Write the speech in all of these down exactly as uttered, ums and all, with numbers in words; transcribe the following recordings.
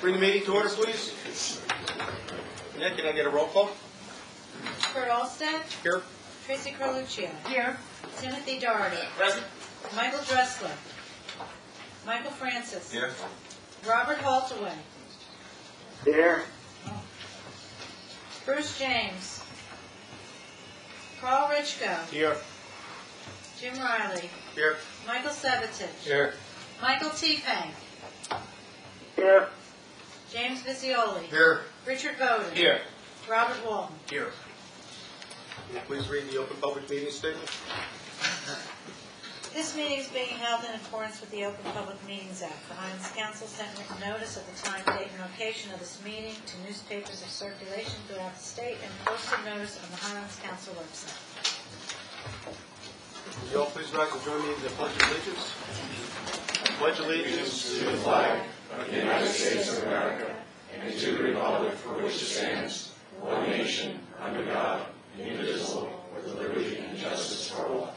Bring the meeting to order, please. Nick, can I get a roll call? Kurt Alstead. Here. Tracy Carluccio. Here. Timothy Doherty. Present. Michael Dressler. Michael Francis. Here. Robert Haltaway. Here. Bruce James. Carl Richko. Here. Jim Riley. Here. Michael Sabatich. Here. Michael Tepang. Here. James Visioli. Here. Richard Bowden. Here. Robert Walton. Here. Will you please read the open public meeting statement? This meeting is being held in accordance with the Open Public Meetings Act. The Highlands Council sent written notice of the time, date, and location of this meeting to newspapers of circulation throughout the state and posted notice on the Highlands Council website. Will you all please rise and join me in the Pledge of Allegiance? I pledge allegiance to the flag of the United States of America and to the republic for which it stands, one nation, under God, indivisible, with liberty and justice for all.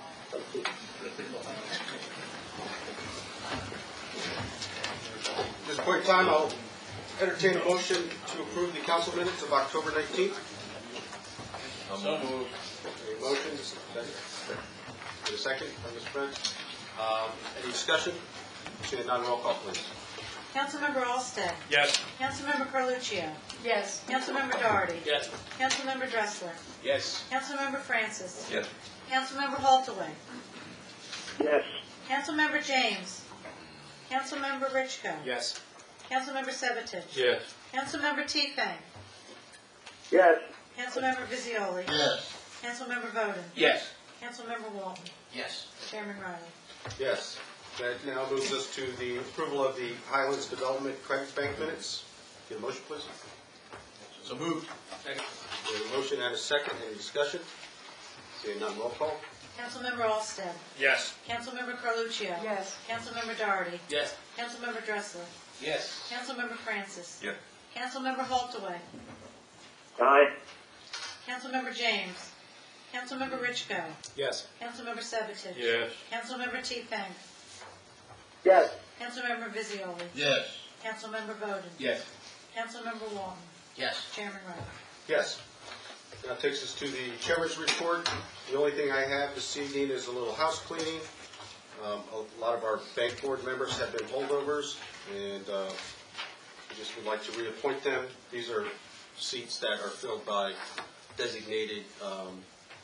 At this point in time, I'll entertain a motion to approve the council minutes of October nineteenth. So moved. Any motions? Second. Get a second from Miz French. Um, any discussion? Seeing none, roll call, please. Councilmember Alstead. Yes. Councilmember Carluccio. Yes. Councilmember Doherty. Yes. Councilmember Dressler. Yes. Councilmember Francis. Yes. Councilmember Haltaway. Yes. Councilmember James. Councilmember Richko. Yes. Councilmember Sabatich. Yes. Councilmember Tepang. Yes. Councilmember Visioli. Yes. Councilmember Bowden. Yes. Councilmember Walton. Yes. Chairman Riley. Yes. That now moves us to the approval of the Highlands Development Credit Bank minutes. Get a motion, please. So moved. Second. We have a motion and a second. Any discussion? Seeing none, roll call. Councilmember Alstead. Yes. Councilmember Carluccio. Yes. Councilmember Doherty. Yes. Councilmember Dressler. Yes. Councilmember Francis. Yes. Councilmember Haltaway. Aye. Councilmember James. Councilmember Richko. Yes. Councilmember Sabatich. Yes. Councilmember Tepang. Yes. Councilmember Visioli. Yes. Councilmember Bowden. Yes. Councilmember Walton. Yes. Chairman Riley. Yes. Now takes us to the chairman's report. The only thing I have this evening is a little house cleaning. Um, a lot of our bank board members have been holdovers, and uh, we just would like to reappoint them. These are seats that are filled by designated um,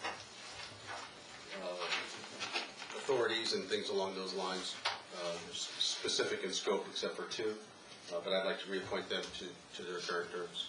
uh, authorities and things along those lines, uh, specific in scope except for two. Uh, but I'd like to reappoint them to, to their current terms.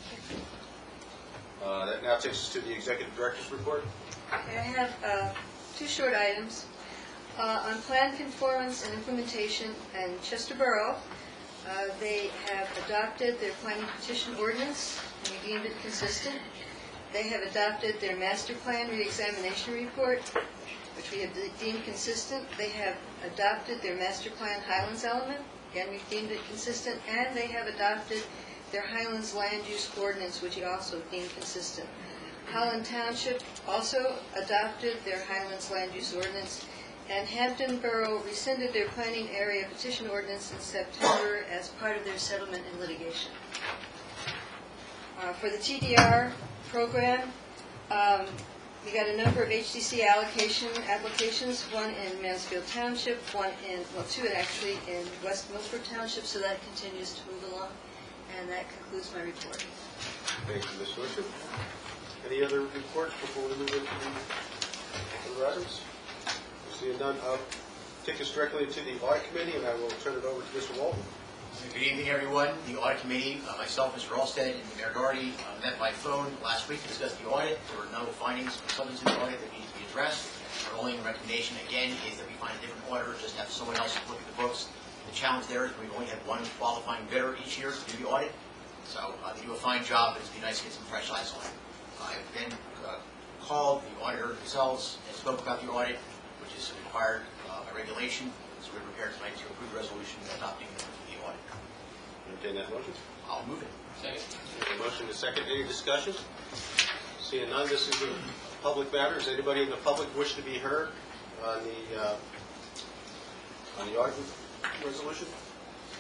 Uh, that now takes us to the executive director's report. Okay, I have uh, two short items. Uh, on plan conformance and implementation in Chester Borough, uh, they have adopted their planning petition ordinance, and we deemed it consistent. They have adopted their master plan reexamination report, which we have deemed consistent. They have adopted their master plan Highlands element, again we've deemed it consistent, and they have adopted their Highlands land use ordinance, which we also deemed consistent. Holland Township also adopted their Highlands land use ordinance, and Hampton Borough rescinded their planning area petition ordinance in September as part of their settlement and litigation. Uh, for the T D R program, um, we got a number of H D C allocation applications, one in Mansfield Township, one in, well, two actually in West Milford Township, so that continues to move along. And that concludes my report. Thank you, Miz Worship. Any other reports before we move into the other items? Seeing none, I'll take us directly to the audit committee, and I will turn it over to Mister Walton. Good evening, everyone. The audit committee, uh, myself, Mister Alstead, and Mayor Doherty uh, met by phone last week to discuss the audit. There were no findings or substance in the audit that need to be addressed. Our only recommendation, again, is that we find a different auditor, just have someone else look at the books. The challenge there is we only have one qualifying bidder each year to do the audit. So uh, they do a fine job, but it'd be nice to get some fresh eyes on it. I've then uh, called the auditor themselves and spoke about the audit, which is required uh, by regulation. So we're prepared tonight to approve the resolution adopting the audit. Entertain that motion. I'll move it. Second. A motion to second. Any discussion? Seeing none, this is a public matter. Does anybody in the public wish to be heard on the uh, on the audit resolution?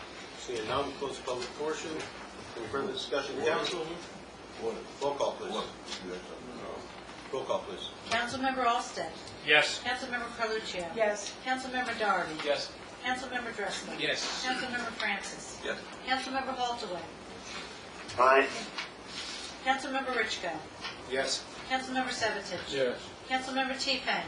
Seeing none, close the public portion. Any further discussion, council? Roll call, please. Roll call, please. Councilmember Olsted. Yes. Councilmember Carluccio. Yes. Councilmember Darby. Yes. Councilmember Dressler. Yes. Councilmember Francis. Yes. Councilmember Holtaway. Aye. Councilmember Richko. Yes. Councilmember Sabatich. Yes. Councilmember Teepan.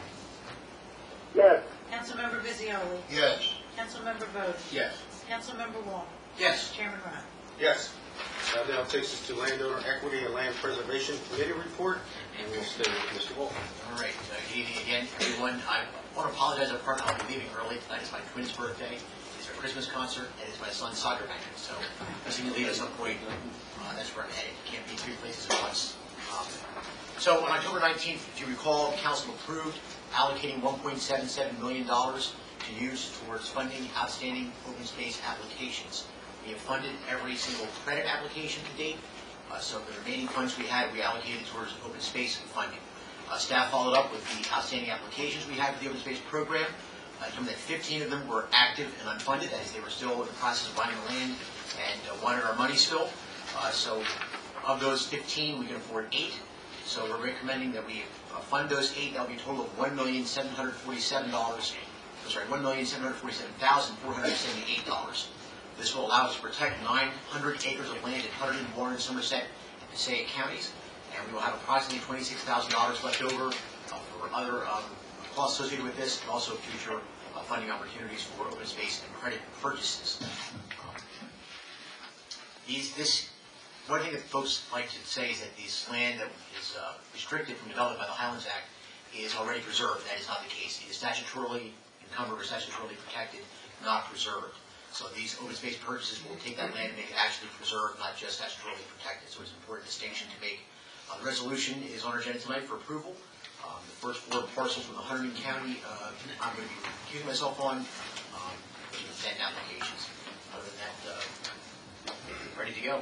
Yes. Councilmember Visioli. Yes. Councilmember Bowden. Yes. Councilmember Wong. Yes. Chairman Ryan. Yes. That now takes us to Landowner Equity and Land Preservation Committee report, and we'll stay with Mister Wolf. All right, uh, good evening again, everyone. I want to apologize up front, I'll be leaving early. Tonight is my twins' birthday, it's our Christmas concert, and it's my son's soccer match. So, I'm just going to leave at some point. Uh, that's where I'm headed. Can't be three places at once. Um, so, on October nineteenth, if you recall, Council approved allocating one point seven seven million dollars to use towards funding outstanding open space applications. We have funded every single credit application to date, uh, so the remaining funds we had, we allocated towards open space funding. Uh, staff followed up with the outstanding applications we had for the open space program. Uh, determined that fifteen of them were active and unfunded, as they were still in the process of buying land and uh, wanted our money still. Uh, so of those fifteen, we can afford eight. So we're recommending that we uh, fund those eight. That'll be a total of one million seven hundred forty-seven dollars. I'm sorry, one million seven hundred forty-seven thousand four hundred seventy-eight dollars. This will allow us to protect nine hundred acres of land in Hunterdon, Warren, Somerset, and Passaic counties, and we will have approximately twenty-six thousand dollars left over uh, for other um, costs associated with this, and also future uh, funding opportunities for open space and credit purchases. Um, these, this, one thing that folks like to say is that this land that is uh, restricted from development by the Highlands Act is already preserved. That is not the case. It is statutorily encumbered or statutorily protected, not preserved. So these open space purchases will take that land and make it actually preserved, not just statutorily protected. So it's an important distinction to make. Uh, the resolution is on our agenda tonight for approval. Um, the first four parcels from the Hunterdon County, uh, I'm going to be recusing myself on, um, which is ten applications. Other than that, uh, ready to go.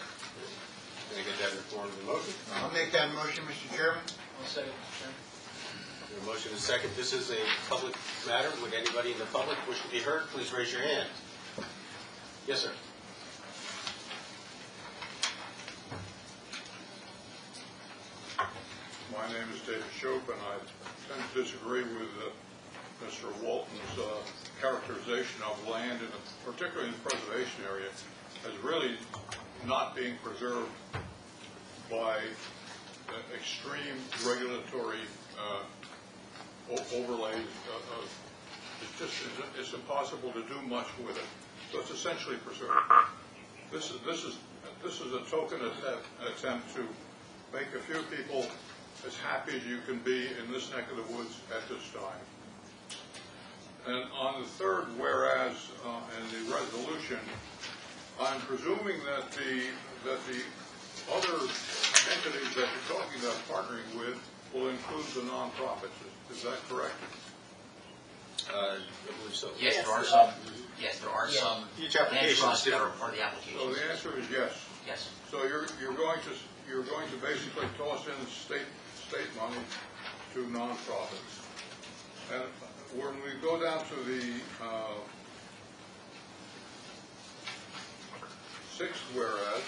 Can I get that in the form of the motion? I'll make that motion, Mister Chairman. I'll second, Chairman. Your motion is second. This is a public matter. Would anybody in the public wish to be heard? Please raise your hand. Yes, sir. My name is David Shope, and I tend to disagree with uh, Mister Walton's uh, characterization of land, in the, particularly in the preservation area, as really not being preserved by uh, extreme regulatory uh, o- overlays. Uh, uh, it's just it's, it's impossible to do much with it. So it's essentially preserved. This is this is this is a token attempt, attempt to make a few people as happy as you can be in this neck of the woods at this time. And on the third whereas uh, in the resolution, I'm presuming that the that the other entities that you're talking about partnering with will include the nonprofits. Is, is that correct? Uh, I believe so. Yes, there are some. Yes, there are some. Each land application is trusts that are different. part of the So application. the answer is yes. Yes. So you're you're going to you're going to basically toss in state state money to nonprofits, and when we go down to the uh, sixth whereas,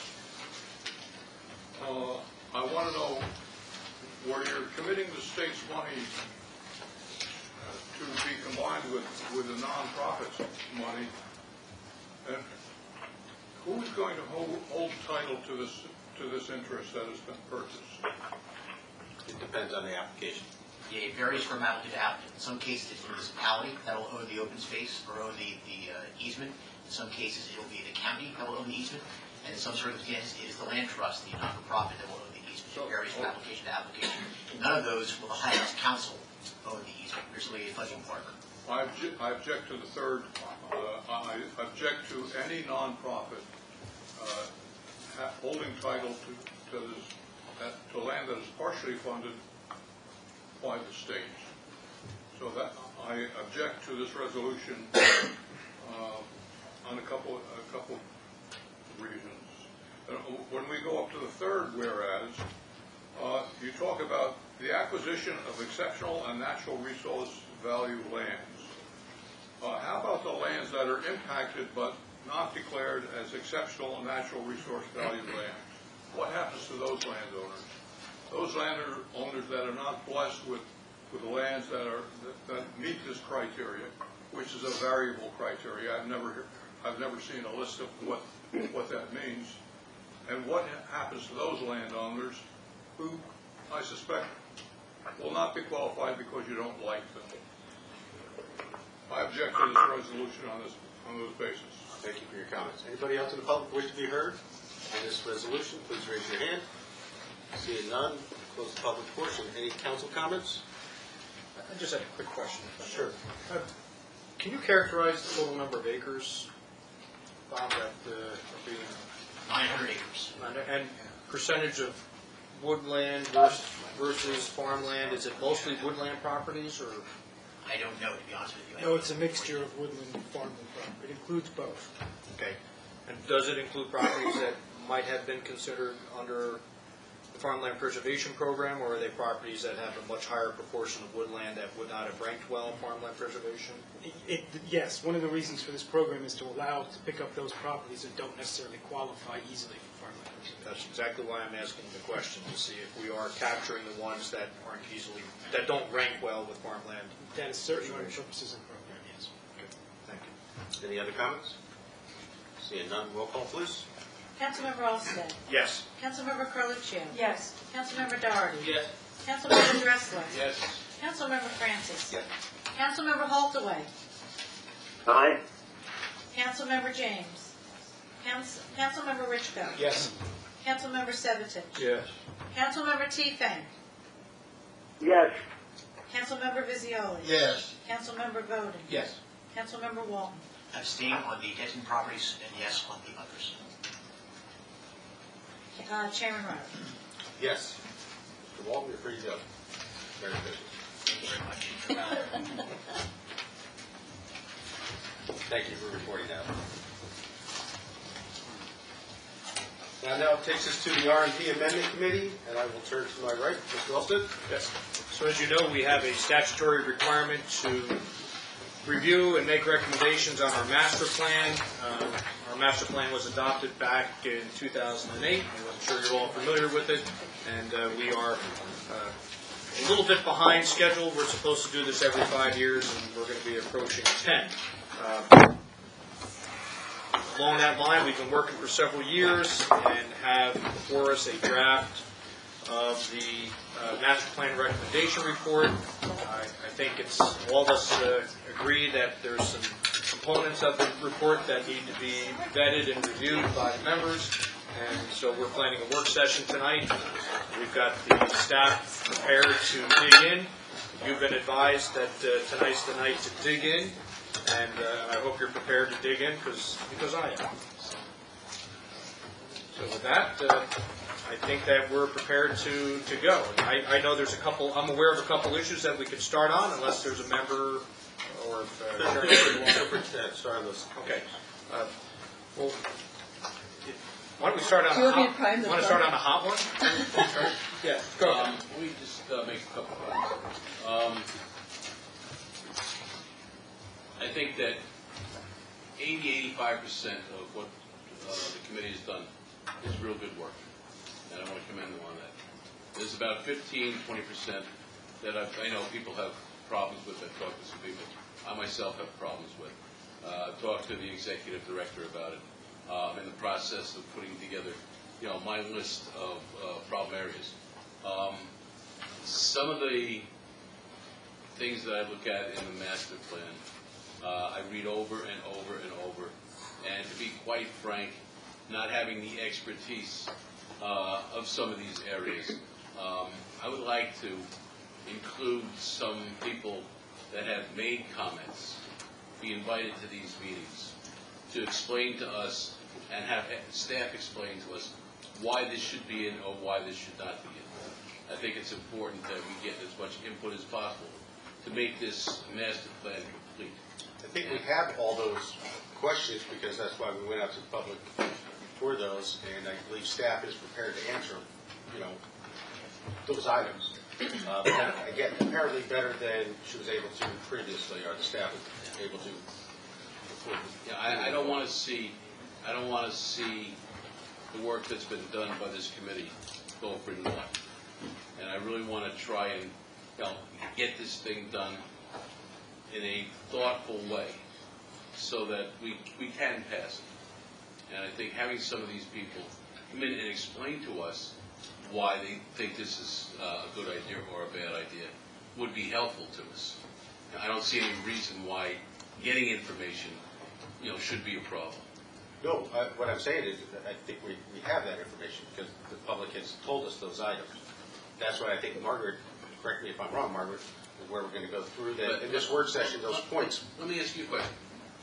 uh, I want to know where you're committing the state's money uh, to be combined with with the nonprofits' money, and who's going to hold, hold title to this to this interest that has been purchased? It depends on the application. Yeah, it varies from applicant to applicant. In some cases, it's the municipality that will own the open space or own the, the uh, easement. In some cases, it'll be the county that will own the easement. And in some circumstances, it is the land trust, the not-for-profit, that will own the easement. It varies from application to application. None of those will the Highlands Council own the easement. There's really a funding partner. I obje- I object to the third. Uh, I object to any nonprofit uh, ha- holding title to, to, this, that, to land that is partially funded by the state. So that I object to this resolution uh, on a couple a couple reasons. And when we go up to the third whereas, uh, you talk about the acquisition of exceptional and natural resource value lands. Uh, how about the lands that are impacted but not declared as exceptional natural resource value land. What happens to those landowners? Those landowners that are not blessed with, with lands that are, that, that meet this criteria, which is a variable criteria. I've never, I've never seen a list of what, what that means. And what happens to those landowners who, I suspect, will not be qualified because you don't like them? I object to this resolution on this, on those basis. Thank you for your comments. Anybody else in the public wish to be heard on this resolution? Please raise your hand. Seeing none, close the public portion. Any council comments? I just had a quick question. Sure. Uh, Can you characterize the total number of acres, Bob, that uh, are being, nine hundred acres. and percentage of woodland versus versus farmland? Is it mostly woodland properties, or? I don't know, to be honest with you. No, it's a mixture of woodland and farmland property. It includes both. Okay. And does it include properties that might have been considered under the Farmland Preservation Program, or are they properties that have a much higher proportion of woodland that would not have ranked well in farmland preservation? It, it, yes, one of the reasons for this program is to allow to pick up those properties that don't necessarily qualify easily for farmland preservation. That's exactly why I'm asking the question, to see if we are capturing the ones that aren't easily, that don't rank well with farmland. That is certainly one of the purposes of the program, yes. Okay, thank you. Any other comments? Seeing none, roll call, please. Councilmember Olsted. Yes. Councilmember Carluccio. Yes. Councilmember Doherty. Yes. Councilmember Dressler. Yes. Councilmember Francis. Yes. Councilmember Holtaway. Aye. Councilmember James. Council, Councilmember Richco. Yes. Councilmember Sevetich. Yes. Councilmember Teefang. Yes. Councilmember Visioli. Yes. Councilmember Bowden. Yes. Councilmember Walton. Abstain on the Denton properties and yes on the others. Uh, Chairman Ryder. Yes. Mister Walton, you're free to go. Very good. Thank you very much. Thank you for reporting that. Now, now it takes us to the R and P Amendment Committee, and I will turn to my right, Mister Olsted. Yes. So as you know, we have a statutory requirement to review and make recommendations on our master plan. Um, our master plan was adopted back in two thousand eight. I'm sure you're all familiar with it. And uh, we are uh, a little bit behind schedule. We're supposed to do this every five years, and we're going to be approaching ten. Uh, along that line, we've been working for several years and have before us a draft of the uh, master plan recommendation report. I, I think it's all of us uh, agree that there's some components of the report that need to be vetted and reviewed by the members, and so we're planning a work session tonight. We've got the staff prepared to dig in. You've been advised that uh, tonight's the night to dig in, and uh, I hope you're prepared to dig in because because I am. So with that, uh, I think that we're prepared to, to go. I, I know there's a couple, I'm aware of a couple issues that we could start on unless there's a member or if... Uh, Feel free to start on this. okay. Uh, well, why don't we start on Do you a want me to hot, prime the want to pump? start on a hot one? Yeah, go ahead. Um, Let me just uh, make a couple comments. Um, I think that eighty, eighty-five percent of what uh, the committee has done is real good work, and I want to commend them on that. There's about fifteen, twenty percent that I've, I know people have problems with. I've talked to some people. I myself have problems with. Uh, talked to the executive director about it. Um, in the process of putting together, you know, my list of uh, problem areas. Um, some of the things that I look at in the master plan, uh, I read over and over and over, and to be quite frank, not having the expertise uh, of some of these areas, um, I would like to include some people that have made comments, be invited to these meetings, to explain to us and have staff explain to us why this should be in or why this should not be in. I think it's important that we get as much input as possible to make this master plan complete. I think we have all those questions because that's why we went out to the public for those, and I believe staff is prepared to answer, you know, those items. Uh, but then, again, apparently better than she was able to previously, or the staff was able to Yeah, I, I don't want to see, I don't want to see the work that's been done by this committee go for naught. And I really want to try and, you know, get this thing done in a thoughtful way so that we, we can pass it. And I think having some of these people come in and explain to us why they think this is uh, a good idea or a bad idea would be helpful to us. I don't see any reason why getting information, you know, should be a problem. No, uh, what I'm saying is that I think we, we have that information because the public has told us those items. That's why I think Margaret, correct me if I'm wrong, Margaret, is where we're going to go through that, But- in this work session, those points. Let me ask you a question.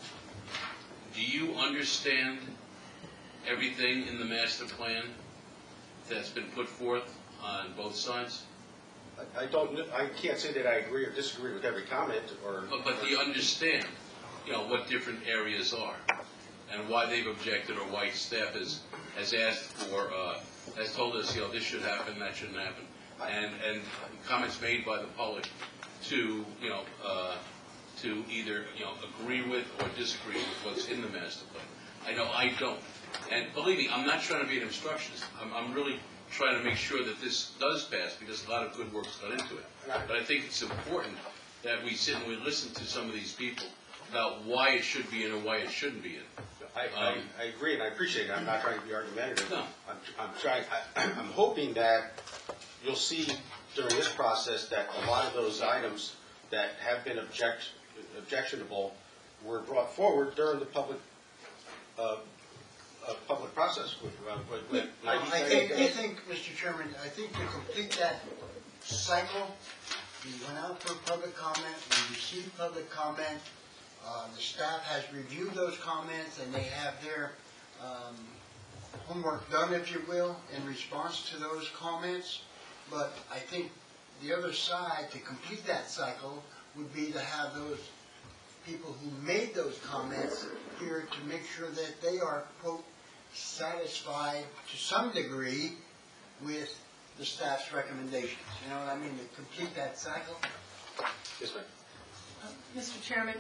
Do you understand everything in the master plan that's been put forth on both sides? I I don't, kn- I can't say that I agree or disagree with every comment or. But, but do you understand, you know, what different areas are and why they've objected or why staff has, has asked for, uh, has told us, you know, this should happen, that shouldn't happen, and, and comments made by the public to, you know, uh, to either, you know, agree with or disagree with what's in the master plan. I know I don't. And believe me, I'm not trying to be an obstructionist. I'm, I'm really trying to make sure that this does pass because a lot of good work's gone into it. But I think it's important that we sit and we listen to some of these people about why it should be in and why it shouldn't be in. I, I, Um, I agree and I appreciate it. I'm not trying to be argumentative. No. I'm, I'm trying, I, I'm hoping that you'll see during this process that a lot of those items that have been object, objectionable were brought forward during the public, uh, uh, public process with, uh, with, with I ninety think, I days. think, Mister Chairman, I think to complete that cycle, we went out for public comment, we received public comment, uh, the staff has reviewed those comments, and they have their um, homework done, if you will, in response to those comments. But I think the other side, to complete that cycle, would be to have those people who made those comments here to make sure that they are, quote, satisfied to some degree with the staff's recommendations. You know what I mean, to complete that cycle? Yes, ma'am. Mister Chairman,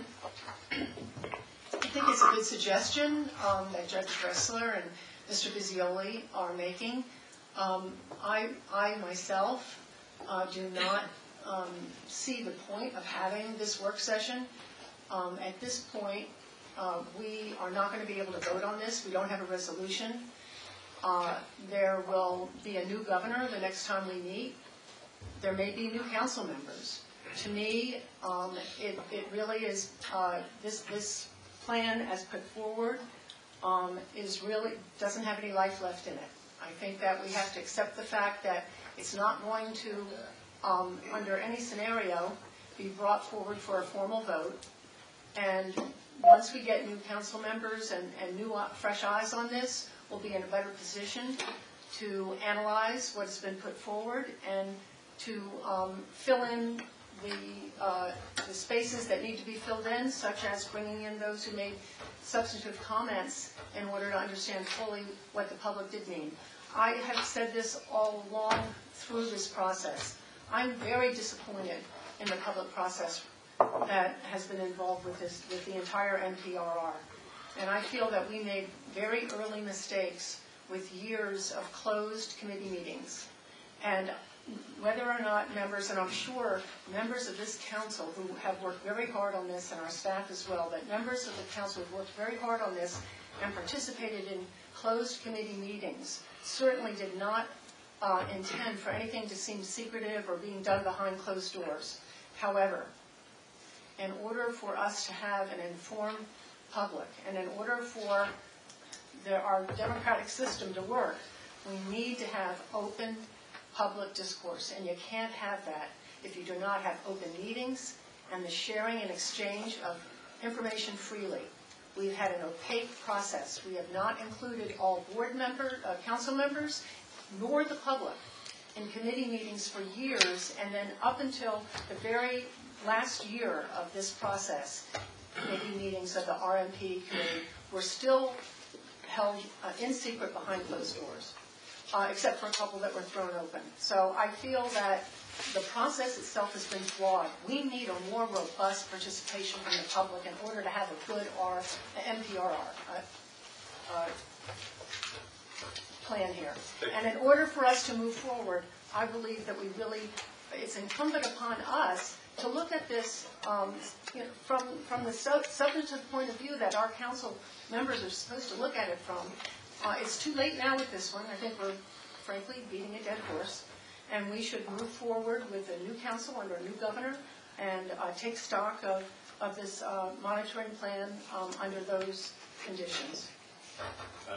I think it's a good suggestion um, that Judge Dressler and Mister Bizzioli are making. Um, I, I myself uh, do not um, see the point of having this work session. Um, At this point, uh, we are not going to be able to vote on this. We don't have a resolution. Uh, There will be a new governor the next time we meet. There may be new council members. To me, um, it, it really is, uh, this, this plan as put forward um, is really, doesn't have any life left in it. I think that we have to accept the fact that it's not going to, um, under any scenario, be brought forward for a formal vote. And once we get new council members and, and new uh, fresh eyes on this, we'll be in a better position to analyze what has been put forward and to um, fill in the, uh, the spaces that need to be filled in, such as bringing in those who made substantive comments in order to understand fully what the public did mean. I have said this all along through this process. I'm very disappointed in the public process that has been involved with this, with the entire N P R R. And I feel that we made very early mistakes with years of closed committee meetings. And whether or not members, and I'm sure members of this council who have worked very hard on this, and our staff as well, that members of the council have worked very hard on this and participated in closed committee meetings, certainly did not uh, intend for anything to seem secretive or being done behind closed doors. However, in order for us to have an informed public, and in order for the, our democratic system to work, we need to have open public discourse, and you can't have that if you do not have open meetings and the sharing and exchange of information freely. We've had an opaque process. We have not included all board members, uh, council members, nor the public in committee meetings for years, and then up until the very last year of this process, committee meetings of the R M P committee were still held uh, in secret behind closed doors. Uh, except for a couple that were thrown open. So I feel that the process itself has been flawed. We need a more robust participation from the public in order to have a good R, M P R R uh, uh, plan here. And in order for us to move forward, I believe that we really, it's incumbent upon us to look at this um, you know, from, from the sub- substantive point of view that our council members are supposed to look at it from. Uh, it's too late now with this one. I think we're, frankly, beating a dead horse. And we should move forward with a new council under a new governor and uh, take stock of, of this uh, monitoring plan um, under those conditions. Uh,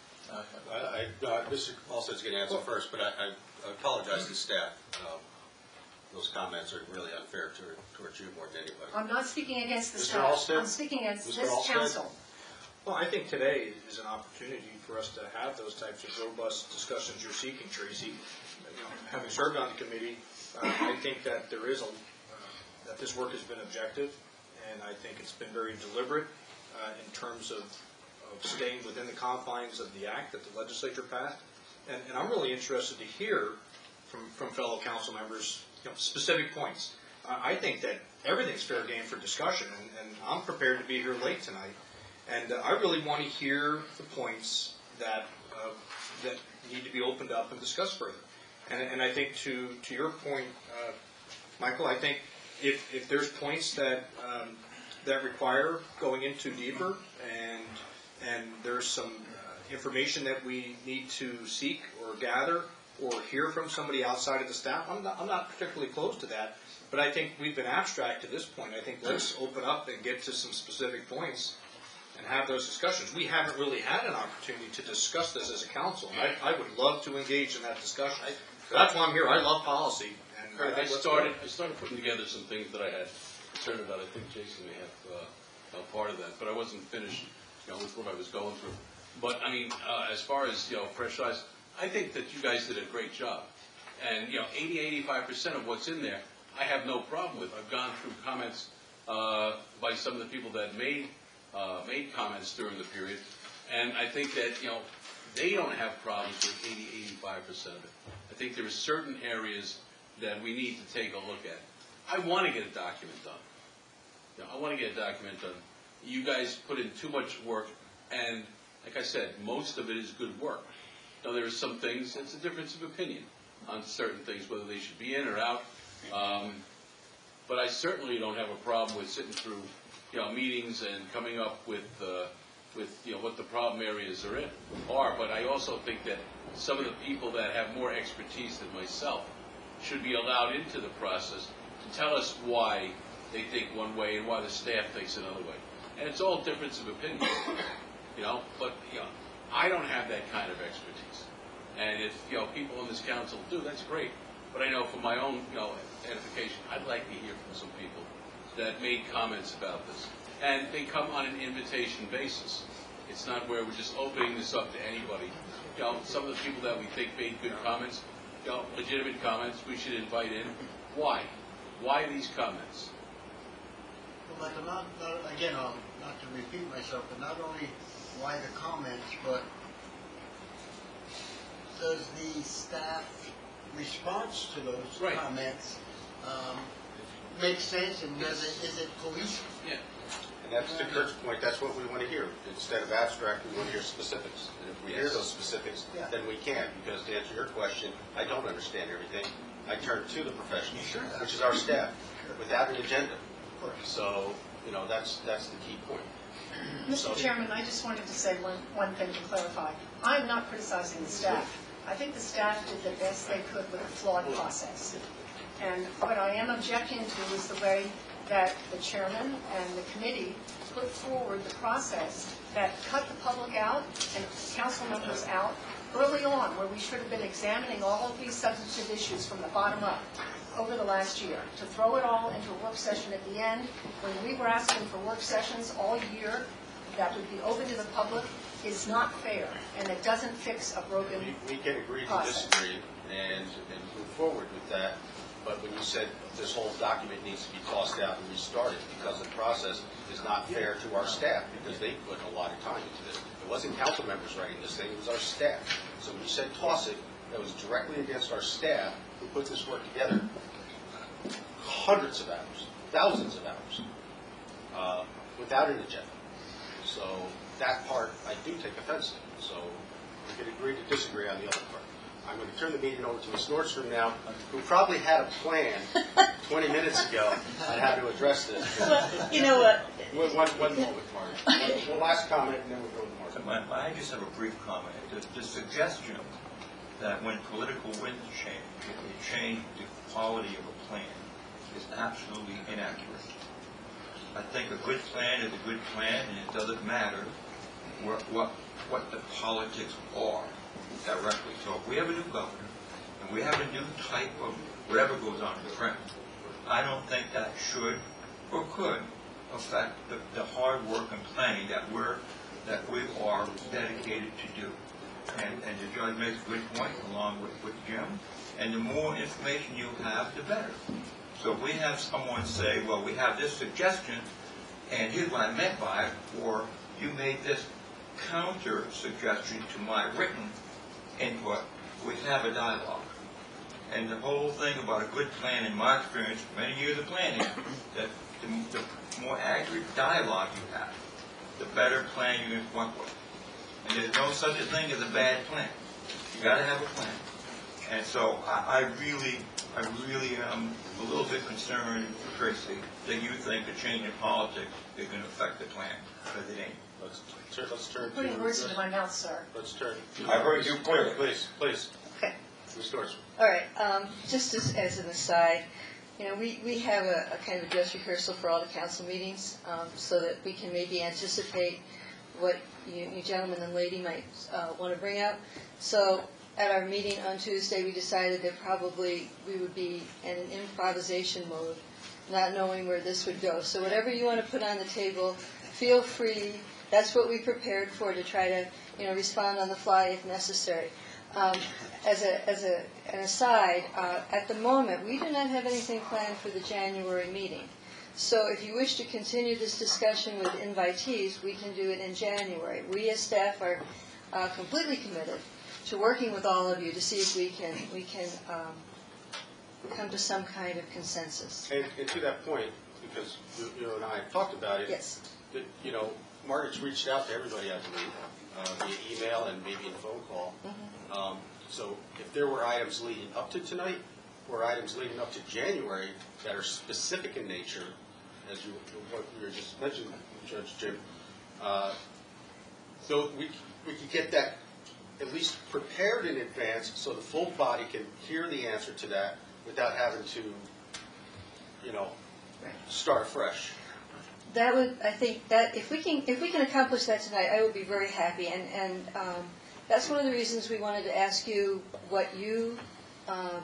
I, I, uh, Mister Alsted's going to answer first, but I, I apologize to staff. Um, those comments are really unfair to, towards you more than anybody. I'm not speaking against the Mister staff. Alsted? I'm speaking against Mister this Alsted? council. Well, I think today is an opportunity for us to have those types of robust discussions you're seeking, Tracy. You know, having served on the committee, uh, I think that there is a, uh, that this work has been objective, and I think it's been very deliberate uh, in terms of, of staying within the confines of the act that the legislature passed. And, and I'm really interested to hear from, from fellow council members, you know, specific points. Uh, I think that everything's fair game for discussion, and, and I'm prepared to be here late tonight. And uh, I really want to hear the points that uh, that need to be opened up and discussed further. And, and I think to to your point, uh, Michael, I think if if there's points that um, that require going into deeper, and and there's some uh, information that we need to seek or gather or hear from somebody outside of the staff, I'm not I'm not particularly close to that. But I think we've been abstract to this point. I think let's open up and get to some specific points and have those discussions. We haven't really had an opportunity to discuss this as a council. I, I would love to engage in that discussion. I, that's why I'm here. I love policy. And I, I let's started. go. I started putting together some things that I had concern about. I think Jason may have uh, a part of that, but I wasn't finished, you know, with what I was going through. But I mean, uh, as far as you know, fresh eyes, I think that you guys did a great job. And you know, eighty, eighty-five percent of what's in there, I have no problem with. I've gone through comments uh, by some of the people that made. Uh, made comments during the period, and I think that, you know, they don't have problems with eighty, eighty-five percent of it. I think there are certain areas that we need to take a look at. I want to get a document done. You know, I want to get a document done. You guys put in too much work, and like I said, most of it is good work. Now, there are some things, it's a difference of opinion on certain things, whether they should be in or out. Um, but I certainly don't have a problem with sitting through you know, meetings and coming up with, uh, with, you know, what the problem areas are in, are. But I also think that some of the people that have more expertise than myself should be allowed into the process to tell us why they think one way and why the staff thinks another way. And it's all difference of opinion, you know. But you know, I don't have that kind of expertise. And if you know people on this council do, that's great. But I know for my own, you know, edification, I'd like to hear from some people that made comments about this. And they come on an invitation basis. It's not where we're just opening this up to anybody. You know, some of the people that we think made good comments, you know, legitimate comments, we should invite in. Why? Why these comments? Well, like, not, not, again, um, not to repeat myself, but not only why the comments, but does the staff response to those Right. comments um, make sense, and does it, is it cohesive? Yeah. And that's to Kurt's point, that's what we want to hear. Instead of abstract, we want to hear specifics. And if we hear Yes. those specifics, Yeah. then we can. Because to answer your question, I don't understand everything. I turn to the professionals, Sure. which is our staff, without an agenda. Of course. So, you know, that's, that's the key point. Mister So- Chairman, I just wanted to say one, one thing to clarify. I'm not criticizing the staff. I think the staff did the best they could with a flawed process. And what I am objecting to is the way that the chairman and the committee put forward the process that cut the public out and council members out early on, where we should have been examining all of these substantive issues from the bottom up over the last year. To throw it all into a work session at the end, when we were asking for work sessions all year that would be open to the public, is not fair, and it doesn't fix a broken We, we can agree to process. disagree and, and move forward with that. But when you said this whole document needs to be tossed out and restarted because the process is not fair to our staff, because they put a lot of time into this. It wasn't council members writing this thing, it was our staff. So when you said toss it, that was directly against our staff who put this work together. hundreds of hours, thousands of hours, uh, without an agenda. So that part I do take offense to. So we can agree to disagree on the other part. I'm going to turn the meeting over to Miz Nordstrom now, who probably had a plan twenty minutes ago on how to address this. Well, you know what? One, one, one moment, Marty. One last comment, and then we'll go to Marty. I just have a brief comment. The, the suggestion that when political winds change, it will change the quality of a plan is absolutely inaccurate. I think a good plan is a good plan, and it doesn't matter what, what, what the politics are directly. So if we have a new governor, and we have a new type of whatever goes on in France, I don't think that should or could affect the, the hard work and planning that we're that we are dedicated to do. And, and the judge makes a good point along with, with Jim. And the more information you have, the better. So if we have someone say, well, we have this suggestion, and here's what I meant by it, or you made this counter suggestion to my written input, we have a dialogue. And the whole thing about a good plan, in my experience, many years of planning, that the, the more accurate dialogue you have, the better plan you can come up with. And there's no such a thing as a bad plan. You got to have a plan. And so I, I really, I really am a little bit concerned, Tracy, that you think the change in politics is going to affect the plan, because it ain't. Let's turn, let's turn to... Putting words into my mouth, sir. Let's turn. I heard you clearly. Please, please. Okay. Miz Nordstrom. All right, um, just as, as an aside, you know, we, we have a, a kind of dress rehearsal for all the council meetings, um, so that we can maybe anticipate what you, you gentlemen and lady might uh, want to bring up. So at our meeting on Tuesday, we decided that probably we would be in an improvisation mode, not knowing where this would go. So whatever you want to put on the table, feel free. That's what we prepared for, to try to, you know, respond on the fly if necessary. Um, as a, as a, an aside, uh, at the moment, we do not have anything planned for the January meeting. So if you wish to continue this discussion with invitees, we can do it in January. We as staff are uh, completely committed to working with all of you to see if we can, we can um, come to some kind of consensus. And, and to that point, because you, you and I have talked about it, Yes. that, you know, Margaret's reached out to everybody, I believe, uh, via email and maybe a phone call. Mm-hmm. Um, so if there were items leading up to tonight, or items leading up to January that are specific in nature, as you, what you were just mentioning, Judge Jim, uh, so we, we could get that at least prepared in advance so the full body can hear the answer to that without having to, you know, start fresh. That would, I think, that if we can, if we can accomplish that tonight, I would be very happy. And, and um, that's one of the reasons we wanted to ask you what you um,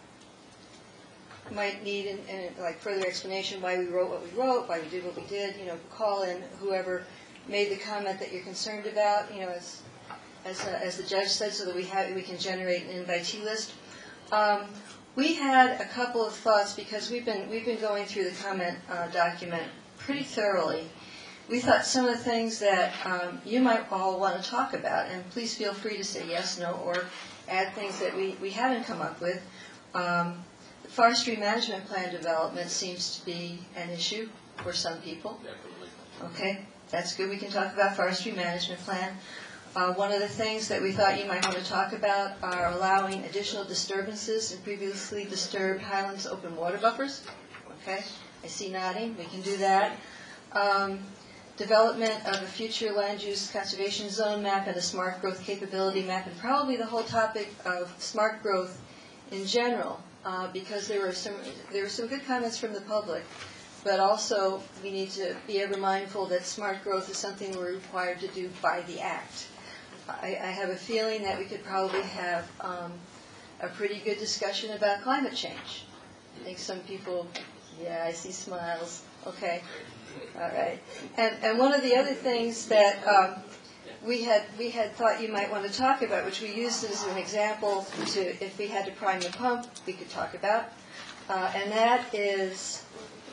might need, in, in, like further explanation why we wrote what we wrote, why we did what we did. You know, call in whoever made the comment that you're concerned about. You know, as as uh, as the judge said, so that we have we can generate an invitee list. Um, we had a couple of thoughts because we've been we've been going through the comment uh, document pretty thoroughly. We thought some of the things that um, you might all want to talk about, and please feel free to say yes, no, or add things that we, we haven't come up with. Um, the forestry management plan development seems to be an issue for some people. Definitely. Okay, that's good. We can talk about forestry management plan. Uh, one of the things that we thought you might want to talk about are allowing additional disturbances in previously disturbed highlands open water buffers. Okay. I see nodding. We can do that. Um, development of a future land use conservation zone map and a smart growth capability map, and probably the whole topic of smart growth in general, uh, because there were some there were some good comments from the public, but also we need to be ever mindful that smart growth is something we're required to do by the act. I, I have a feeling that we could probably have um, a pretty good discussion about climate change. I think some people. Yeah, I see smiles. Okay, all right. And and one of the other things that um, we had we had thought you might want to talk about, which we used as an example to if we had to prime the pump, we could talk about, uh, and that is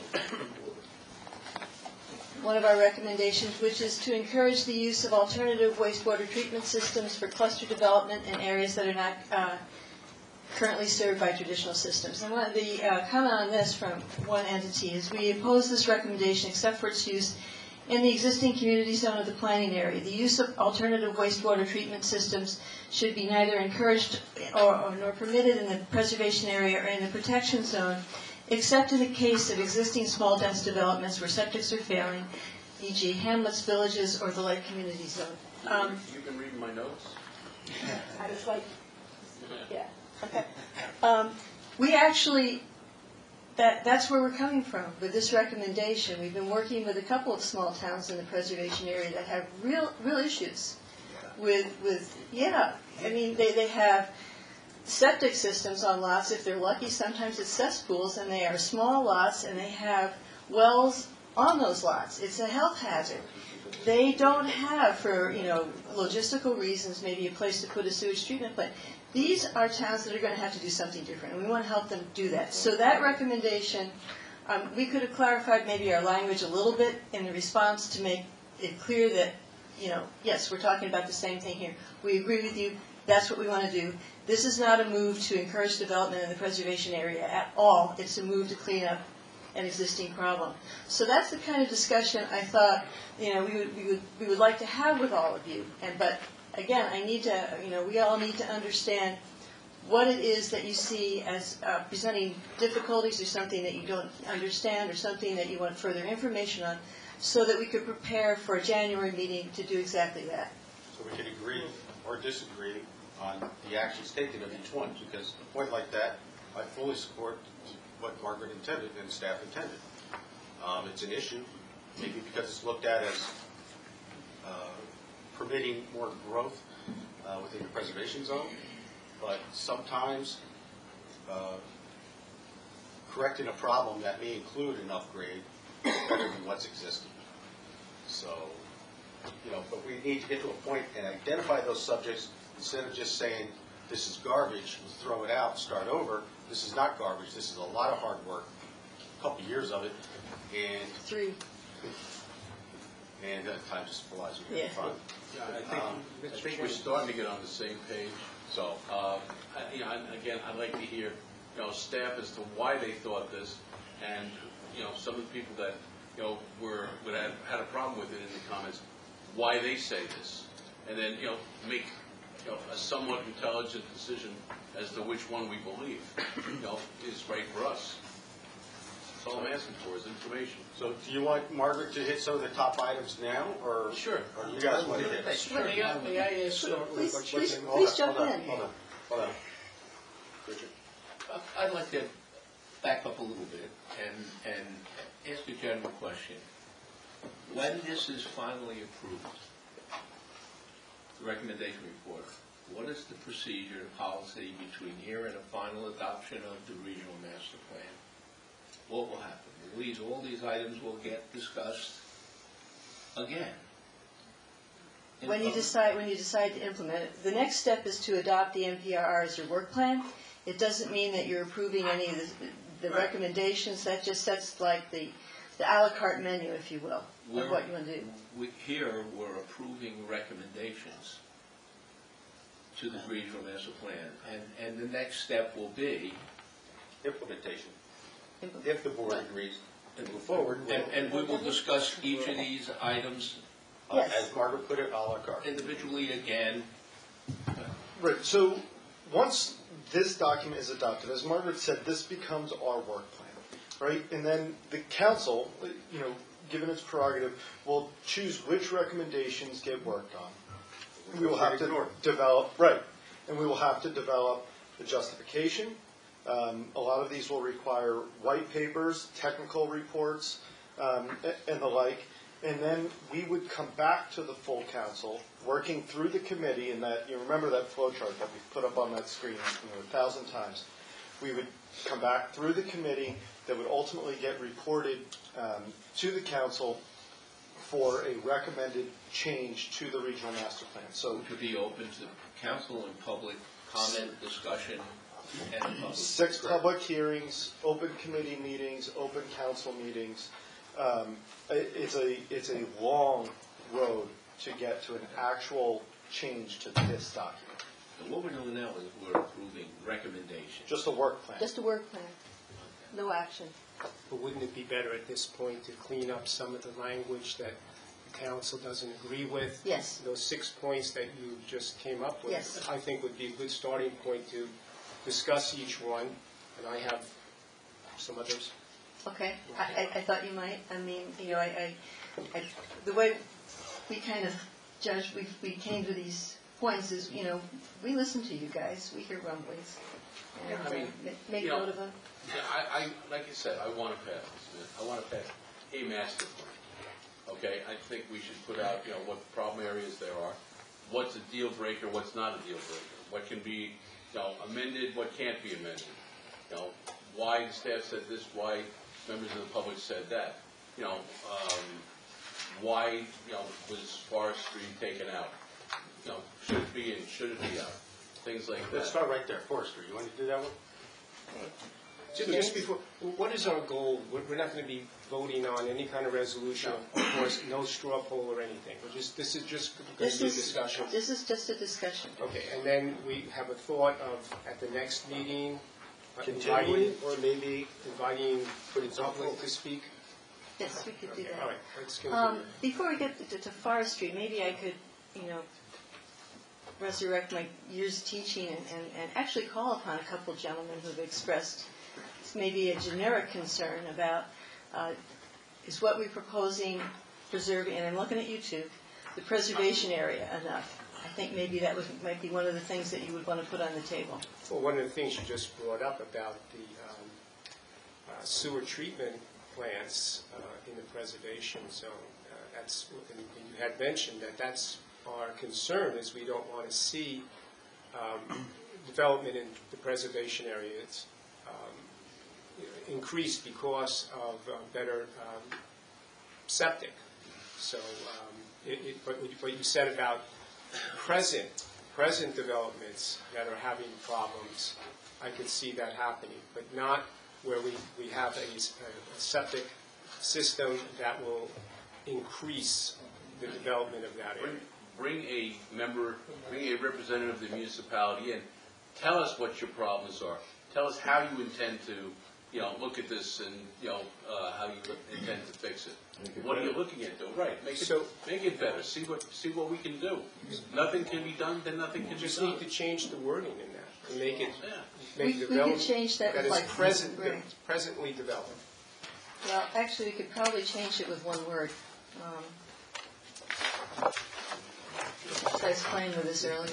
one of our recommendations, which is to encourage the use of alternative wastewater treatment systems for cluster development in areas that are not uh, currently served by traditional systems. And one, the uh, comment on this from one entity is, we oppose this recommendation except for its use in the existing community zone of the planning area. The use of alternative wastewater treatment systems should be neither encouraged or, or nor permitted in the preservation area or in the protection zone, except in the case of existing small dense developments where septics are failing, for example hamlets, villages, or the light community zone. Um, You've been reading my notes? I was like, yeah, okay. Um, we actually, that, that's where we're coming from with this recommendation. We've been working with a couple of small towns in the preservation area that have real, real issues with, with, yeah, I mean, they, they have septic systems on lots. If they're lucky, sometimes it's cesspools, and they are small lots, and they have wells on those lots. It's a health hazard. They don't have, for, you know, logistical reasons, maybe a place to put a sewage treatment plant. These are towns that are going to have to do something different, and we want to help them do that. So that recommendation, um, we could have clarified maybe our language a little bit in the response to make it clear that, you know, yes, we're talking about the same thing here. We agree with you. That's what we want to do. This is not a move to encourage development in the preservation area at all. It's a move to clean up an existing problem. So that's the kind of discussion I thought, you know, we would, we would, we would like to have with all of you. And but again, I need to, you know, we all need to understand what it is that you see as uh, presenting difficulties, or something that you don't understand, or something that you want further information on, so that we could prepare for a January meeting to do exactly that. So we can agree or disagree on the actions taken of each one, because a point like that, I fully support what Margaret intended and staff intended. Um, it's an issue, maybe because it's looked at as uh, permitting more growth uh, within the preservation zone, but sometimes uh, correcting a problem that may include an upgrade is better than what's existing. So, you know, but we need to get to a point and identify those subjects instead of just saying, this is garbage, we'll throw it out, start over. This is not garbage. This is a lot of hard work, a couple years of it, and Three. and uh, time just flies when you're Yeah. having fun. Yeah, I think, Um, I think we're starting to get on the same page. So, uh, I- you know, and again, I'd like to hear, you know, staff as to why they thought this, and, you know, some of the people that, you know, were, would have had a problem with it in the comments, why they say this. And then, you know, make, you know, a somewhat intelligent decision as to which one we believe, you know, is right for us. That's all I'm asking for is information. So do you want Margaret to hit some of the top items now, or? Sure. Or you guys want to hit it? Sure, may I, may I ask, uh, Please, what- please, what- Hold please on, jump hold on, in. Hold on, hold on. Richard. I'd like to back up a little bit and, and ask a general question. When this is finally approved, the recommendation report, what is the procedure and policy between here and a final adoption of the regional master plan? What will happen? These, all these items will get discussed again. In When you public. decide, when you decide to implement it, the next step is to adopt the N P R R as your work plan. It doesn't mean that you're approving any of the, the recommendations. That just sets like the, the a la carte menu, if you will, of We're- what you want to do. We, here, we're approving recommendations to the regional master plan, and, and the next step will be, Implementation. If the board agrees to move forward, and, and we will discuss each of these items uh, Yes. as Margaret put it, a la carte. individually again. Right, so once this document is adopted, as Margaret said, this becomes our work plan, right? And then the council, you know, given its prerogative, will choose which recommendations get worked on. We will have to develop, right, and we will have to develop the justification. Um, a lot of these will require white papers, technical reports, um, a- and the like. And then we would come back to the full council, working through the committee, and that, you remember that flow chart that we've put up on that screen, you know, a thousand times. We would come back through the committee that would ultimately get reported um, to the council for a recommended change to the regional master plan. So To be open to council and public comment, discussion, and public. six public hearings, open committee meetings, open council meetings. Um, it- It's a, it's a long road to get to an actual change to this document. So what we're doing now is we're approving recommendations. Just a work plan. Just a work plan, no action. But wouldn't it be better at this point to clean up some of the language that the council doesn't agree with? Yes. Those six points that you just came up with? Yes. I think would be a good starting point to discuss each one, and I have some others. Okay, I, I, I thought you might. I mean, you know, I, I, I, the way we kind of judged, we, we came to these points is, you know, we listen to you guys, we hear rumblings. And I mean, uh, ma- make you know, note of them. Yeah, I, I, like I said, I want to pass this, man. I want to pass a master plan. Okay, I think we should put out, you know, what problem areas there are, what's a deal breaker, what's not a deal breaker, what can be, you know, amended, what can't be amended. You know, why the staff said this, why members of the public said that. You know, um, why, you know, was forestry taken out? You know, should it be in, should it be out? Things like that. Let's start right there, forestry. You want to do that one? Just just before, what is our goal? We're we're not going to be voting on any kind of resolution, of course, no straw poll or anything. We're just, this is just going This to be a is, discussion. this is just a discussion. Okay, and then we have a thought of, at the next meeting, uh, Continuing, inviting, or maybe inviting putting the some public to speak? Yes, we could do Okay, that. all right, let's Um, continue. before we get to, to forestry, maybe I could, you know, resurrect my years teaching and, and, and actually call upon a couple gentlemen who've expressed maybe a generic concern about, uh, is what we're proposing preserving, and I'm looking at you two, the preservation area enough? I think maybe that would, might be one of the things that you would want to put on the table. Well, one of the things you just brought up about the um, uh, sewer treatment plants uh, in the preservation zone, uh, that's, and and you had mentioned that that's our concern, is we don't want to see um, development in the preservation areas um, you know, increase because of uh, better um, septic. So, um, it, it, but what you- what you said about present, present developments that are having problems, I could see that happening, but not where we, we have a, s- a- a septic system that will increase the development of that area. Bring a member, bring a representative of the municipality in. Tell us what your problems are. Tell us how you intend to, you know, look at this and, you know, uh, how you intend to fix it. What are you looking at doing? Right, make it, So- make it better. See what, see what we can do. Nothing can be done, then nothing can You be just done. need to change the wording in that, and make it, Yeah. We- make we could development change that that with is like- present, right. presently developed. Well, actually, we could probably change it with one word. Um, I was playing with this earlier.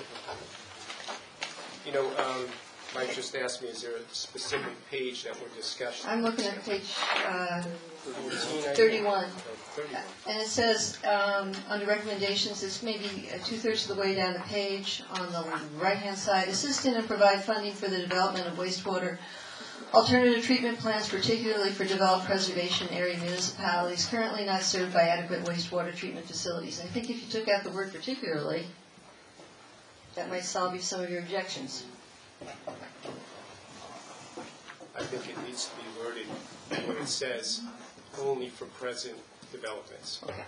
You know, um, Mike just asked me, is there a specific page that we're discussing? I'm looking at page uh, fourteen, I think? thirty-one. Oh, thirty-one. And it says, um, under recommendations, it's maybe uh, two-thirds of the way down the page, on the right-hand side, assist in and provide funding for the development of wastewater alternative treatment plants, particularly for developed preservation area municipalities currently not served by adequate wastewater treatment facilities. I think if you took out the word particularly, that might solve you some of your objections. I think it needs to be worded when it says only for present developments. Okay.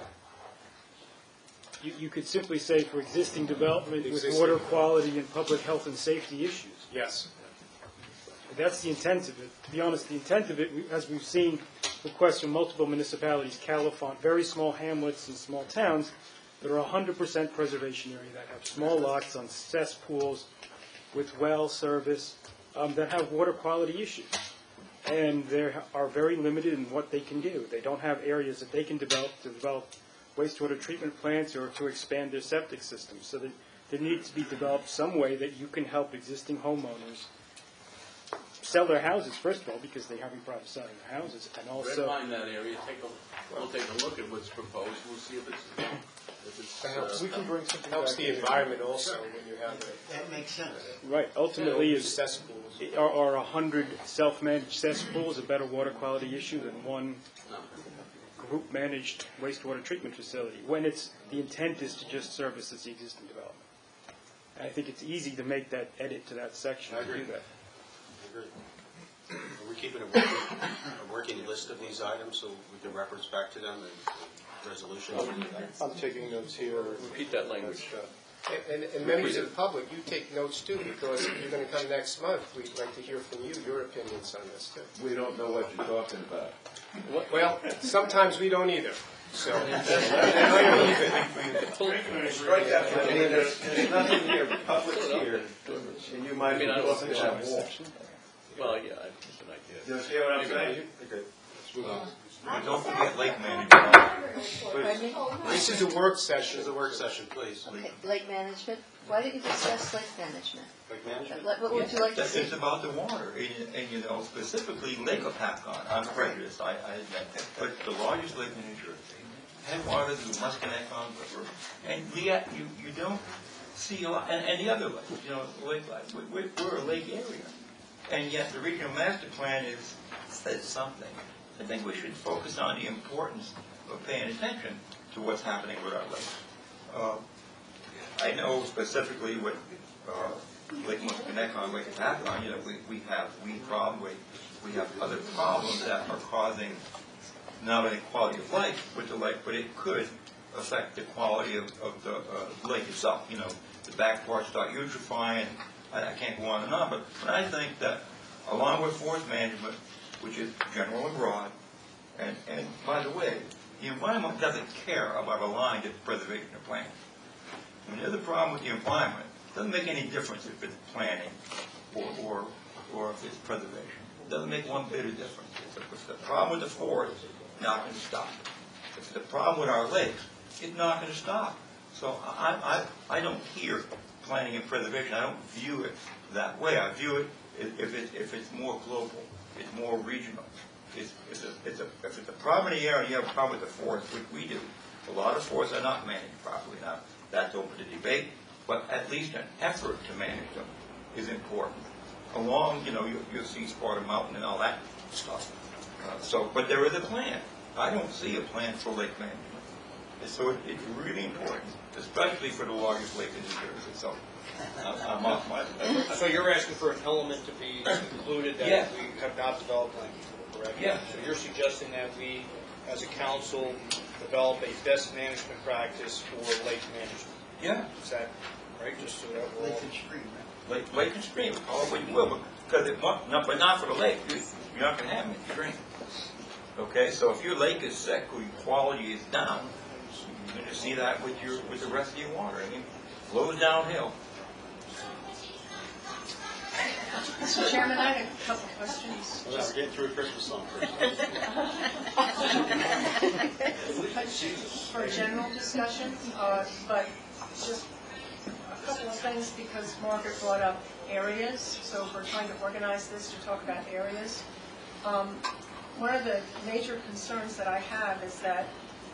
You, you could simply say for existing development with Existing. water quality and public health and safety issues. Yes. That's the intent of it. To be honest, the intent of it, we- as we've seen requests from multiple municipalities, Califont, very small hamlets and small towns that are one hundred percent preservation area, that have small lots on cesspools with well service, um, that have water quality issues. And they are very limited in what they can do. They don't have areas that they can develop to develop wastewater treatment plants or to expand their septic systems. So that there needs to be developed some way that you can help existing homeowners sell their houses, first of all, because they haven't problem selling their houses, and also... Redline that area, take a, we'll take a look at what's proposed, we'll see if it's, if it's, uh, We can bring something Helps back the in. environment also when you have a That makes sense. Right, ultimately, is, cesspools. are, are a hundred self-managed cesspools a better water quality issue than one no. group-managed wastewater treatment facility, when it's, the intent is to just service the existing development? And I think it's easy to make that edit to that section I to do agree. that. I agree. Are we keeping a working, a working list of these items so we can reference back to them and resolution? I'm taking notes here. Repeat that language. That's, uh, And, and members of the public, you take notes too, because you're going to come next month. We'd like to hear from you, your opinions on this too. We don't know what you're talking about. Well, sometimes we don't either, so. Strike that for me. There's, there's nothing here, public here, and you might be talking to that wall. Well, yeah, it's an idea. You understand what I'm saying? Well, And don't forget lake management. This is a work session. This is a work session, please. Okay, lake management, why don't you discuss lake management? Lake management? What what would you like to It's see? it's about the water, and, and you know, specifically Lake Hopatcong. I'm prejudiced, I, I admit that. But the largest lake in New Jersey, headwaters of the Musconetcong River, and yet you, you don't see a lot, and, and the other lakes, you know, lake, we, we- we're a lake area. And yet the regional master plan is, says something. I think we should focus on the importance of paying attention to what's happening with our lakes. Uh, I know specifically with uh, Lake Musconetcong, Lake Hopatcong, you know, we, we have weed problem, we, we have other problems that are causing not only quality of life with the lake, but it could affect the quality of, of the uh, lake itself. You know, the back parts start eutrophying. I, I can't go on and on, but, but I think that along with forest management, which is general and broad, and, and by the way, the environment doesn't care about a line to preservation of plants. I mean, the other problem with the environment, it doesn't make any difference if it's planting or, or, or if it's preservation. It doesn't make one bit of difference. If it's the problem with the forest, it's not going to stop. If it's the problem with our lakes, it's not going to stop. So I, I, I don't hear planting and preservation. I don't view it that way. I view it if, it, if it's more global, it's more regional. It's, it's a, it's a, if it's a problem in the area, you have a problem with the forest, which we do. A lot of forests are not managed properly. Now, that's open to debate, but at least an effort to manage them is important. Along, you know, you, you'll see Sparta Mountain and all that stuff. Uh, so, but there is a plan. I don't see a plan for lake management. So it, it's really important, especially for the largest lake in New Jersey. So I'm, I'm off my. So you're asking for an element to be included that Yeah. we have not developed plan for, correct? Yeah. So you're suggesting that we, as a council, develop a best management practice for lake management? Yeah. Is that right? Just so that we're all... Lake and stream, right? Lake, lake and stream, call it what you will, because it, not, but not for the lake. You, you're not going to have any stream. Okay, so if your lake is sick or your quality is down, you're going to see that with your with the rest of your water. I mean, it flows downhill. Mister Chairman, I have a couple questions. Let's get through Christmas song first. For general discussion, uh, but just a couple of things because Margaret brought up areas, so if we're trying to organize this to talk about areas. Um, one of the major concerns that I have is that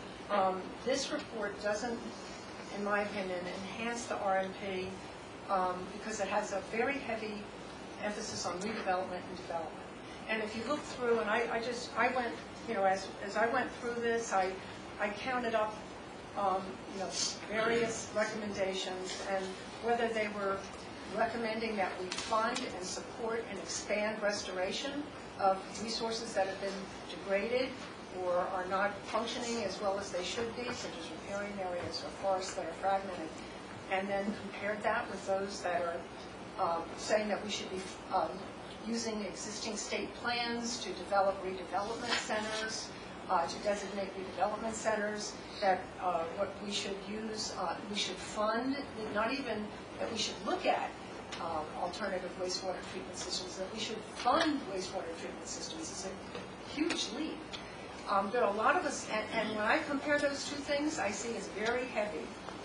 um, this report doesn't, in my opinion, enhance the R M P um, because it has a very heavy emphasis on redevelopment and development. And if you look through, and I, I just, I went, you know, as, as I went through this, I, I counted up, um, you know, various recommendations and whether they were recommending that we fund and support and expand restoration of resources that have been degraded or are not functioning as well as they should be, such as riparian areas or forests that are fragmented, and then compared that with those that are um, saying that we should be um, using existing state plans to develop redevelopment centers, uh, to designate redevelopment centers, that uh, what we should use, uh, we should fund, not even that we should look at um, alternative wastewater treatment systems, that we should fund wastewater treatment systems is a huge leap. Um, there are a lot of us, and, and when I compare those two things, I see it's very heavy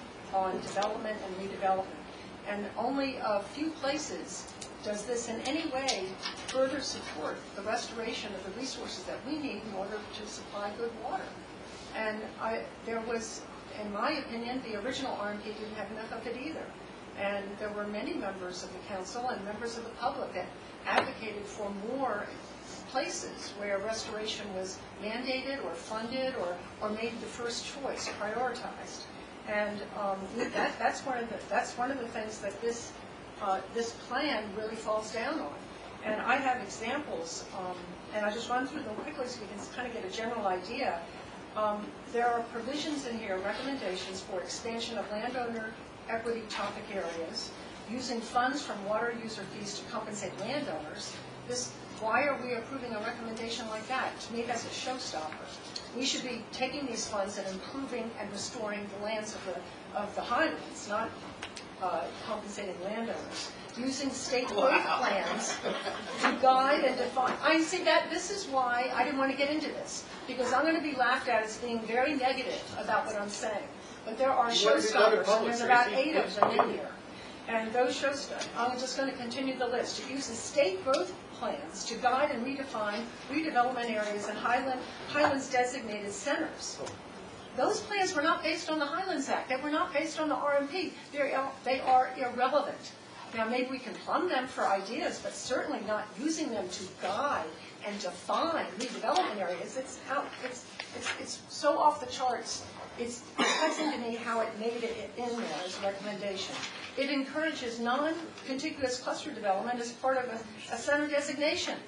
on development and redevelopment. And only a few places does this in any way further support the restoration of the resources that we need in order to supply good water. And I, there was, in my opinion, the original R M P didn't have enough of it either. And there were many members of the council and members of the public that advocated for more places where restoration was mandated or funded or, or made the first choice, prioritized. And um, that, that's one of the that's one of the things that this uh, this plan really falls down on. And I have examples, um, and I just run through them quickly so we can kind of get a general idea. Um, there are provisions in here, recommendations for expansion of landowner equity topic areas, using funds from water user fees to compensate landowners. This, why are we approving a recommendation like that? To me, that's a showstopper. We should be taking these funds and improving and restoring the lands of the, of the highlands, not uh, compensating landowners. Using state road Wow. plans to guide and define. I see that, this is why I didn't want to get into this, because I'm going to be laughed at as being very negative about what I'm saying. But there are You want to be done in showstoppers, and public, there's about Tracy. eight of them in here. And those showstoppers, I'm just going to continue the list. It uses state growth plans to guide and redefine redevelopment areas and Highland, Highlands designated centers. Those plans were not based on the Highlands Act. They were not based on the R M P. They're, they are irrelevant. Now, maybe we can plumb them for ideas, but certainly not using them to guide and define redevelopment areas. It's out, it's, it's, it's so off the charts. It's surprising to me how it made it in there as a recommendation. It encourages non-contiguous cluster development as part of a, a center designation.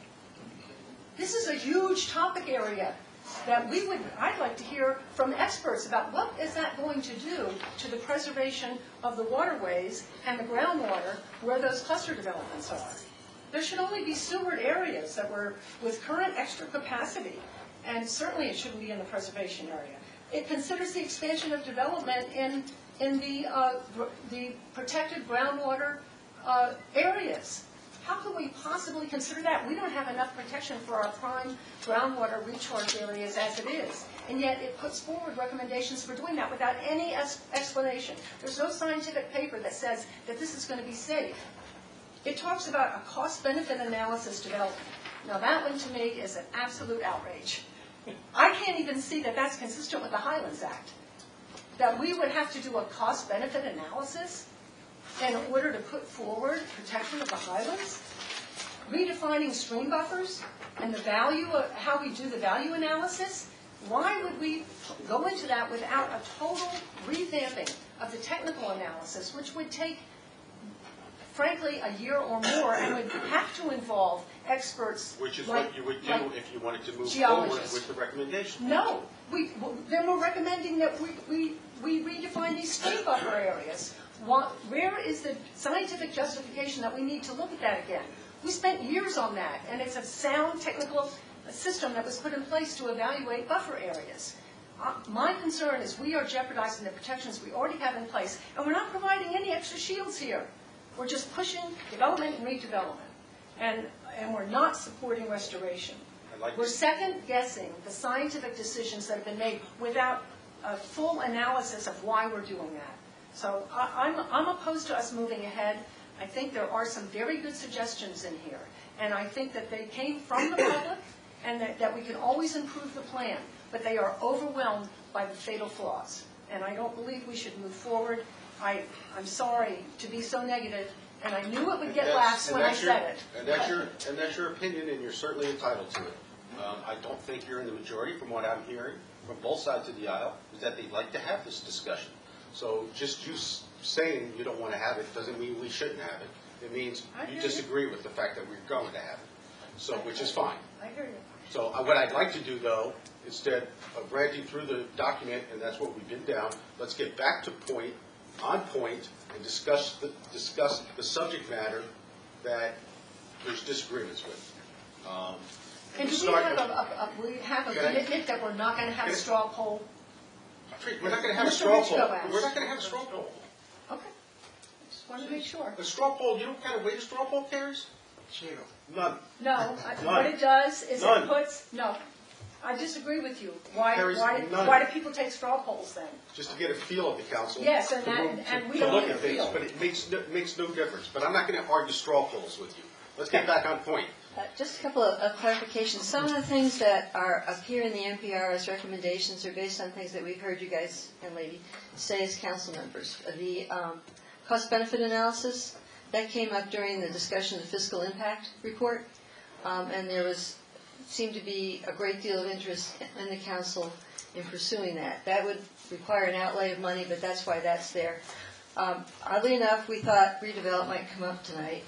This is a huge topic area that we would, I'd like to hear from experts about what is that going to do to the preservation of the waterways and the groundwater where those cluster developments are. There should only be sewered areas that were with current extra capacity, and certainly it shouldn't be in the preservation area. It considers the expansion of development in, in the, uh, the protected groundwater uh, areas. How can we possibly consider that? We don't have enough protection for our prime groundwater recharge areas as it is. And yet it puts forward recommendations for doing that without any explanation. There's no scientific paper that says that this is going to be safe. It talks about a cost-benefit analysis development. Now that one to me is an absolute outrage. I can't even see that that's consistent with the Highlands Act. That we would have to do a cost-benefit analysis in order to put forward protection of the highlands, redefining stream buffers, and the value of how we do the value analysis. Why would we go into that without a total revamping of the technical analysis, which would take, frankly, a year or more, and would have to involve experts Which is like, what you would do like if you wanted to move forward geologists. with the recommendation. No, we, then we're recommending that we, we, we redefine these stream buffer areas. What, where is the scientific justification that we need to look at that again? We spent years on that, and it's a sound technical system that was put in place to evaluate buffer areas. Uh, my concern is we are jeopardizing the protections we already have in place, and we're not providing any extra shields here. We're just pushing development and redevelopment, and, and we're not supporting restoration. Like we're second-guessing the scientific decisions that have been made without a full analysis of why we're doing that. So I, I'm, I'm opposed to us moving ahead. I think there are some very good suggestions in here, and I think that they came from the public, and that, that we can always improve the plan, but they are overwhelmed by the fatal flaws. And I don't believe we should move forward. I, I'm sorry to be so negative, and I knew it would get And that's- laughs and when I that's your- said it. And that's your, and that's your opinion, and you're certainly entitled to it. Um, I don't think you're in the majority, from what I'm hearing, from both sides of the aisle, is that they'd like to have this discussion. So just you s- saying you don't want to have it doesn't mean we shouldn't have it. It means I you hear disagree with the fact that we're going to have it, so, which is fine. I hear you. So uh, what I'd like to do, though, instead of ranting through the document, and that's what we've been down, let's get back to point, on point, and discuss the, discuss the subject matter that there's disagreements with. Um, And do we start have with- a, a, a- we have a Can I- commitment that we're not going to have a Can I- straw poll? We're not going to have a Mister straw Richko poll. asked. We're not going to have a straw poll. Okay. Just wanted to make sure. A straw poll, you know what kind of weight a straw poll carries? Zero. None. No, I- None. what it does is it None. puts, no, I disagree with you. Why, Carries why, none. why do people take straw polls then? Just to get a feel of the council. Yes, and to that- move- and to- we to don't look need at a things, feel. but it makes, no- makes no difference. But I'm not going to argue straw polls with you. Let's get back on point. Uh, Just a couple of of clarifications. Some of the things that are up here in the N P R as recommendations are based on things that we've heard you guys and lady say as council members. The um, cost-benefit analysis, that came up during the discussion of the fiscal impact report, um, and there was, seemed to be a great deal of interest in the council in pursuing that. That would require an outlay of money, but that's why that's there. Um, Oddly enough, we thought redevelop might come up tonight,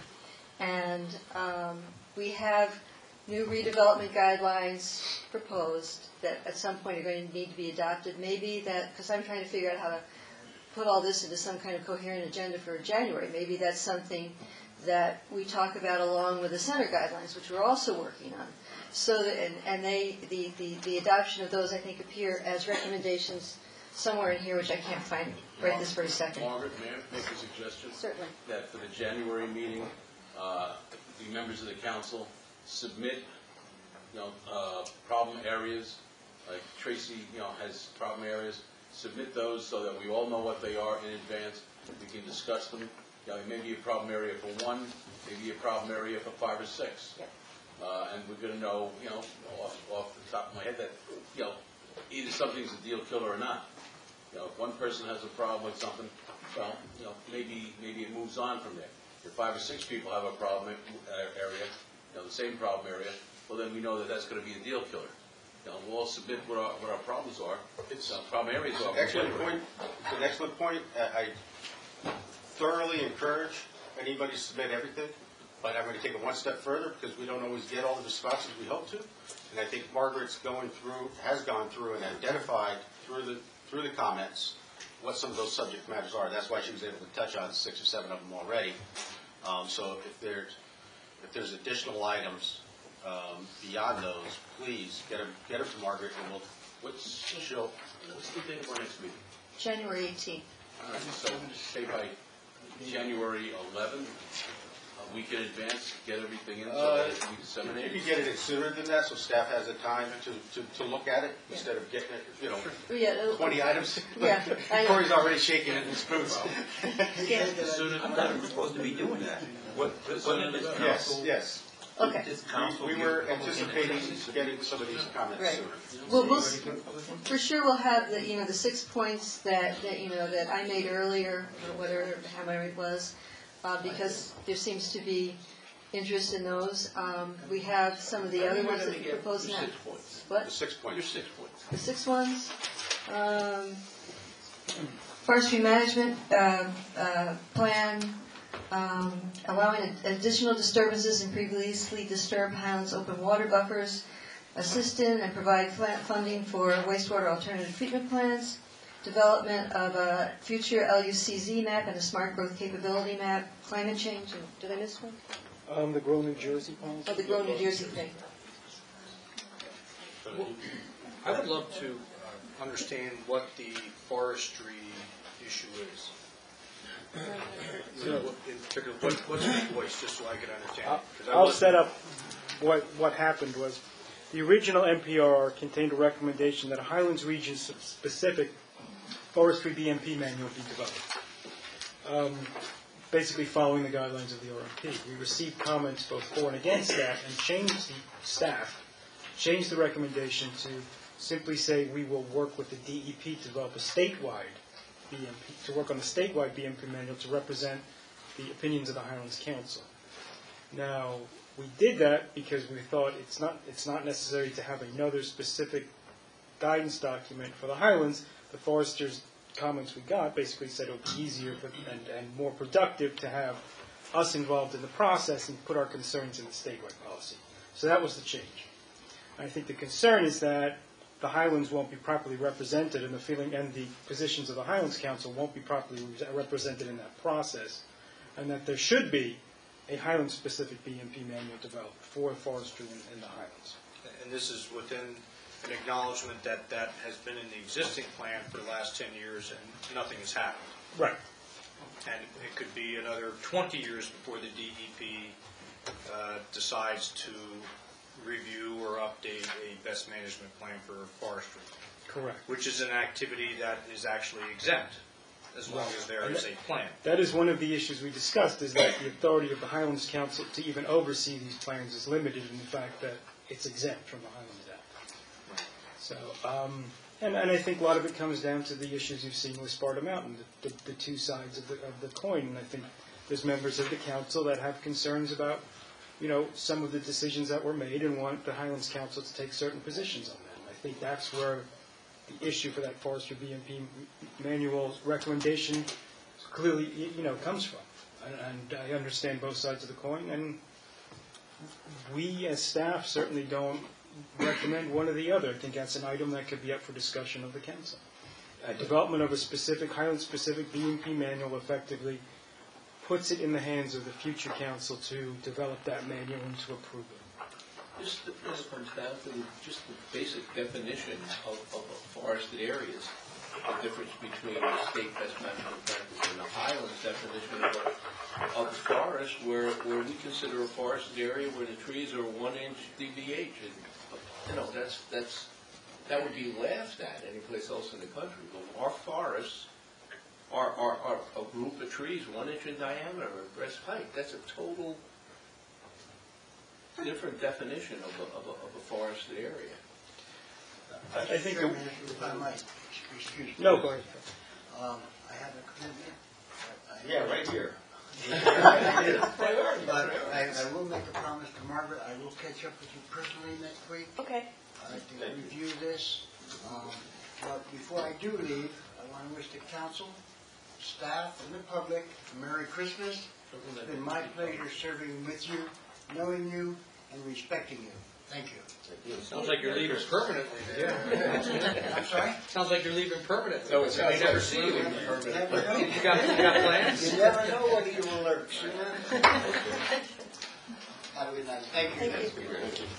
and um, we have new redevelopment guidelines proposed that at some point are going to need to be adopted. Maybe that, because I'm trying to figure out how to put all this into some kind of coherent agenda for January. Maybe that's something that we talk about along with the center guidelines, which we're also working on. So, that, and, and they, the, the, the adoption of those, I think, appear as recommendations somewhere in here, which I can't find right this very second. Margaret, may I make a suggestion? Certainly. That for the January meeting, uh, the members of the council submit, you know, uh, problem areas, like Tracy, you know, has problem areas, submit those so that we all know what they are in advance. We can discuss them. You know, it may be a problem area for one, maybe a problem area for five or six. Yep. Uh, and we're going to know, you know, off, off the top of my head that, you know, either something's a deal killer or not. You know, if one person has a problem with something, well, you know, maybe maybe it moves on from there. If five or six people have a problem uh, area, you know, the same problem area, well, then we know that that's going to be a deal killer. You know, we'll all submit what our, what our problems are. It's uh, problem areas are. Excellent point. It's an excellent point. I I thoroughly encourage anybody to submit everything, but I'm going to take it one step further because we don't always get all the responses we hope to. And I think Margaret's going through, has gone through and identified through the through the comments what some of those subject matters are. That's why she was able to touch on six or seven of them already. Um, so if there's if there's additional items um, beyond those, please get them get them to Margaret, and we'll what's she'll What's the date of our next meeting? January eighteenth. All right, so say by January eleventh, a week in advance, get everything in so Uh, that it can be disseminated. maybe get it in sooner than that, so staff has the time to, to, to look at it instead of getting it, you know, Yeah, it'll- twenty items. Yeah, I know. Corey's already shaking in his boots. Yeah. I thought we were supposed to be doing that. What, what did the Yes, council? yes. Okay. Did council We, we give were public anticipating indications? getting some of these comments Right. sooner. Well, we'll, s- for sure we'll have the, you know, the six points that, that, you know, that I made earlier, or whatever, however it was, uh, because there seems to be interest in those. Um, we have some of the other ones that you proposed now. Six points. What? The six points. Your six points. The six ones? Um, forestry management, uh, uh, plan, um, allowing additional disturbances in previously disturbed Highlands open water buffers, assist in and provide flat funding for wastewater alternative treatment plants, development of a future L U C Z map and a smart growth capability map, climate change, and did I miss one? Um, the Grow New Jersey policy. Oh, the Grow New Jersey thing. I would love to understand what the forestry issue is. You know, what- in particular, what, what's the voice, just so I can understand. I'll- it, 'cause I I'll wasn't- set up what, what happened was, the original N P R contained a recommendation that a Highlands region-specific forestry B M P manual be developed, um, basically following the guidelines of the R M P. We received comments both for and against that, and changed the staff, changed the recommendation to simply say we will work with the D E P to develop a statewide B M P, to work on the statewide B M P manual to represent the opinions of the Highlands Council. Now, we did that because we thought it's not, it's not necessary to have another specific guidance document for the Highlands. The foresters' comments we got basically said it would be easier for- and, and more productive to have us involved in the process and put our concerns in the statewide policy. So that was the change. I think the concern is that the Highlands won't be properly represented, and the feeling and the positions of the Highlands Council won't be properly re- represented in that process, and that there should be a Highlands-specific B M P manual developed for forestry in, in the Highlands. And this is within an acknowledgement that that has been in the existing plan for the last ten years and nothing has happened. Right. And it could be another twenty years before the D E P uh, decides to review or update a best management plan for forestry. Correct. Which is an activity that is actually exempt, as long as there is a plan. That is one of the issues we discussed, is that the authority of the Highlands Council to even oversee these plans is limited in the fact that it's exempt from the Highlands Act. So, um, and, and I think a lot of it comes down to the issues you've seen with Sparta Mountain, the, the, the two sides of the, of the coin. And I think there's members of the council that have concerns about, you know, some of the decisions that were made and want the Highlands Council to take certain positions on them. I think that's where the issue for that forestry B M P manual recommendation clearly, you know, comes from. And, and I understand both sides of the coin, and we as staff certainly don't recommend one or the other. I think that's an item that could be up for discussion of the council. development of a specific, Highland-specific B and P manual effectively puts it in the hands of the future council to develop that manual and to approve it. This, this comes down to just the basic definition of, of forested areas. The difference between the state best management practice and the Highlands definition of, a- of a forest, where, where we consider a forested area where the trees are one inch D B H. And, you know, that's, that's, that would be laughed at anyplace else in the country. But our forests are, are, are a group of trees one inch in diameter or breast height. That's a total different definition of a, of a, of a forested area. I think, if I might, excuse me. No, go ahead. Um, I have a commitment. I- Yeah, right here. But I, I will make a promise to Margaret, I will catch up with you personally next week. Okay. uh, to review this. Um, But before I do leave, I want to wish the council, staff, and the public a Merry Christmas. It's been my pleasure serving with you, knowing you, and respecting you. Thank you. Sounds like you're leaving permanently. Yeah. I'm sorry? Sounds like you're leaving permanently. No, it sounds I never like see you leaving leaving permanently. permanently. You got, you got plans? You never know what evil lurks, you know? Have a good night. Thank you. Thank you.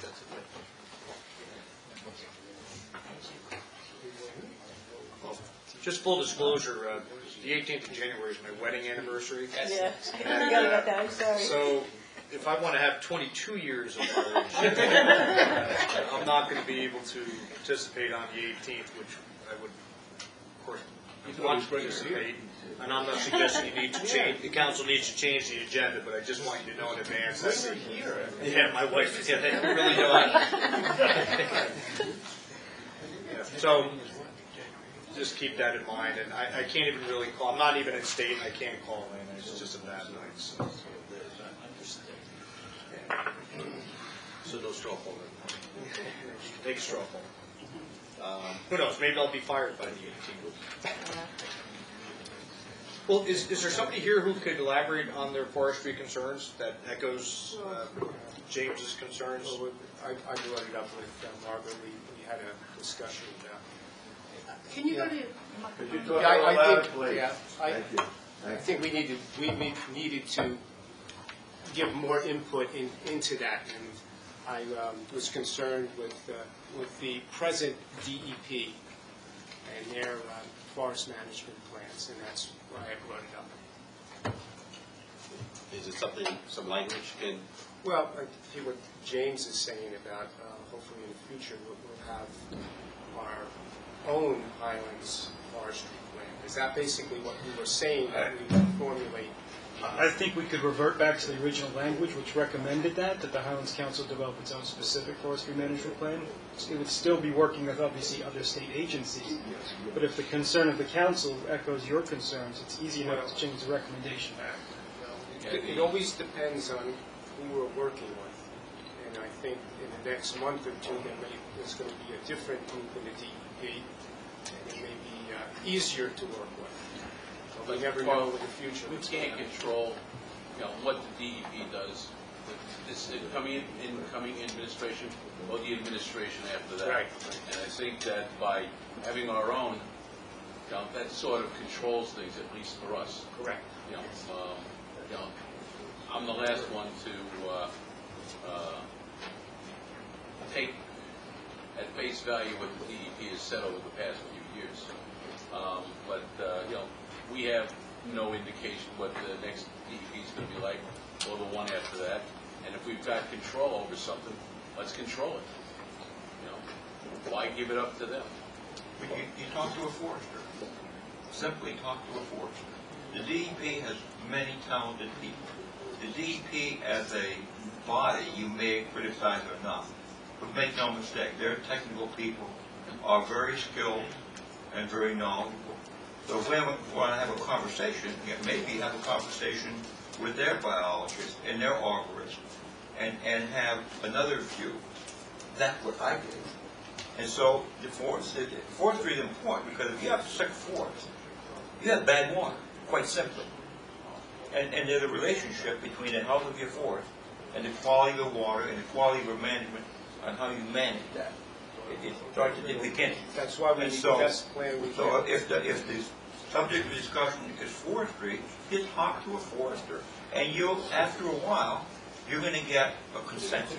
Just full disclosure, uh, the eighteenth of January is my wedding anniversary. Yeah, I forgot about that, I'm sorry. So if I want to have twenty-two years of marriage, I'm not going to be able to participate on the eighteenth, which I would, of course, want to participate. And I'm not suggesting you need to change, the council needs to change the agenda, but I just want you to know in advance. That's here. Yeah, my wife, yeah, they really don't. Yeah, so, just keep that in mind, and I, I can't even really call, I'm not even in state, and I can't call in, it's just a bad night, so. So no straw poll then. Take a straw poll. Um, Who knows, maybe I'll be fired by the eighteenth. Well, is, is there somebody here who could elaborate on their forestry concerns that echoes uh, James's concerns? Well, I, I brought it up with uh, Margaret, we, we had a discussion about. Can you go to? Could you talk Yeah, I- a I little louder, think- please? yeah, I- Thank you. I think we needed, we need- needed to give more input in, into that, and I um, was concerned with, uh, with the present D E P and their uh, forest management plans, and that's why I brought it up. Is it something, some language can, Well, I hear what James is saying about, uh, hopefully in the future, we'll we'll have our own Highlands forestry plan. Is that basically what we were saying, that we formulate? I think we could revert back to the original language, which recommended that, that the Highlands Council develop its own specific forestry management plan. It would still be working with, obviously, other state agencies. But if the concern of the council echoes your concerns, it's easy enough to change the recommendation. It it always depends on who we're working with. And I think in the next month or two, there may, there's going to be a different group in the D E P, and it may be uh, easier to work with. But we never know with the future. We can't control, you know, what the D E P does. This incoming, incoming administration or the administration after that. Right. And I think that by having our own, you know, that sort of controls things, at least for us. Correct. You know, um, you know, I'm the last one to uh, uh, take at face value what the D E P has said over the past few years. Um, but, uh, you know, we have no indication what the next D E P is going to be like, or the one after that. And if we've got control over something, let's control it. You know, why give it up to them? But you, you talk to a forester. Simply talk to a forester. The D E P has many talented people. The D E P as a body, you may criticize or not, but make no mistake, their technical people are very skilled and very knowledgeable. So if we want to have a conversation, maybe have a conversation with their biologists and their arborists and, and have another view. That's what I do. And so the forest, the forestry is important because if you have sick forest, you have bad water, quite simply. And, and there's a relationship between the health of your forest and the quality of the water and the quality of your management on how you manage that. It- It's hard to, we can't. That's why we and need so- the best plan we So can. if the, if the subject of discussion is forestry, you talk to a forester. And you'll, after a while, you're gonna get a consensus.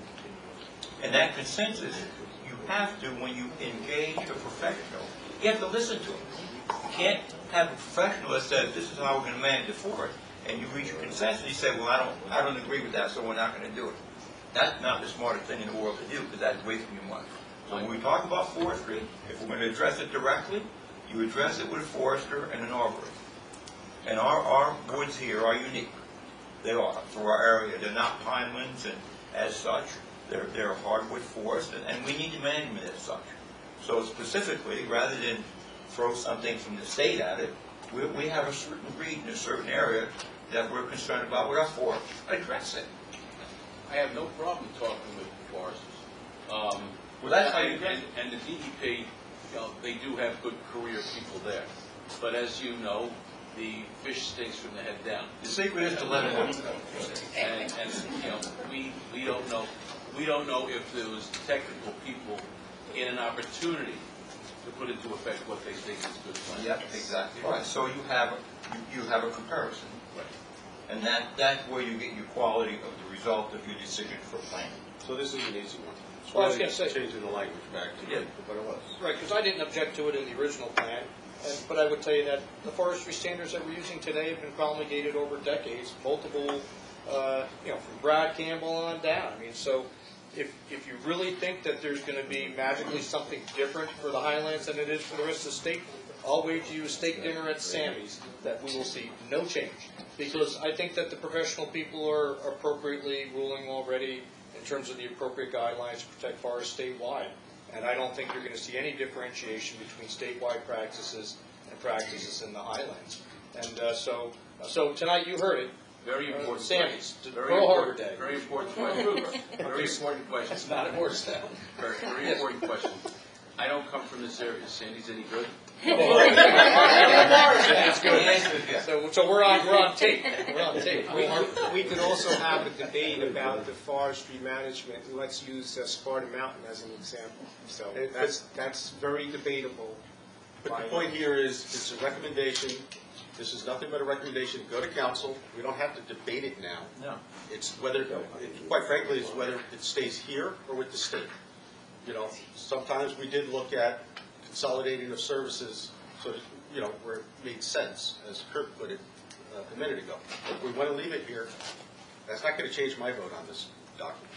And that consensus, you have to, when you engage a professional, you have to listen to him. You can't have a professional that says, this is how we're gonna manage the forest, and you reach a consensus, and you say, well, I don't, I don't agree with that, so we're not gonna do it. That's not the smartest thing in the world to do, because that's wasting your money. So when we talk about forestry, if we're gonna address it directly, you address it with a forester and an arborist. And our, our woods here are unique. They are, for our area. They're not pinelands, and as such, they're, they're hardwood forest, and, and we need to manage them as such. So specifically, rather than throw something from the state at it, we, we have a certain region, a certain area that we're concerned about with our forest. Address it. I have no problem talking with foresters. Um, Well, that's how you and, get and, and the D E P, you know, they do have good career people there. But as you know, the fish stinks from the head down. The secret is to let it happen. And, and, you know, we, we don't know, we don't know if there was technical people in an opportunity to put into effect what they think is good plan. Yep, exactly right. So you have, you, you have a comparison. Right. And that, that's where you get your quality of the result of your decision for planning. So this is an easy one. It's Well, I was really gonna say- changing the language back to Yeah. what it was. Right, because I didn't object to it in the original plan, and, but I would tell you that the forestry standards that we're using today have been promulgated over decades, multiple, uh, you know, from Brad Campbell on down. I mean, so if, if you really think that there's going to be magically something different for the Highlands than it is for the rest of the state, I'll wager you a steak dinner at Sammy's that we will see no change. Because I think that the professional people are appropriately ruling already in terms of the appropriate guidelines to protect forests statewide. And I don't think you're going to see any differentiation between statewide practices and practices in the Highlands. And uh, so, so tonight you heard it. Very Uh, important. Sammy's, question. Pearl Very Harbor important. Day. Very important question. Very important question. It's not a horse town. Very, very important question. I don't come from this area. Sandy's any good? It's good. So, so we're on, we're on tape. We're on tape. We could, we could also have a debate about the forestry management, and let's use uh, Sparta Mountain as an example. So that's, that's very debatable. But the point here is, it's a recommendation. This is nothing but a recommendation. Go to council. We don't have to debate it now. No. It's whether, quite frankly, it's whether it stays here or with the state. You know, sometimes we did look at consolidating of services, so that, you know, where it made sense, as Kurt put it uh, a minute ago. If we want to leave it here, that's not going to change my vote on this document.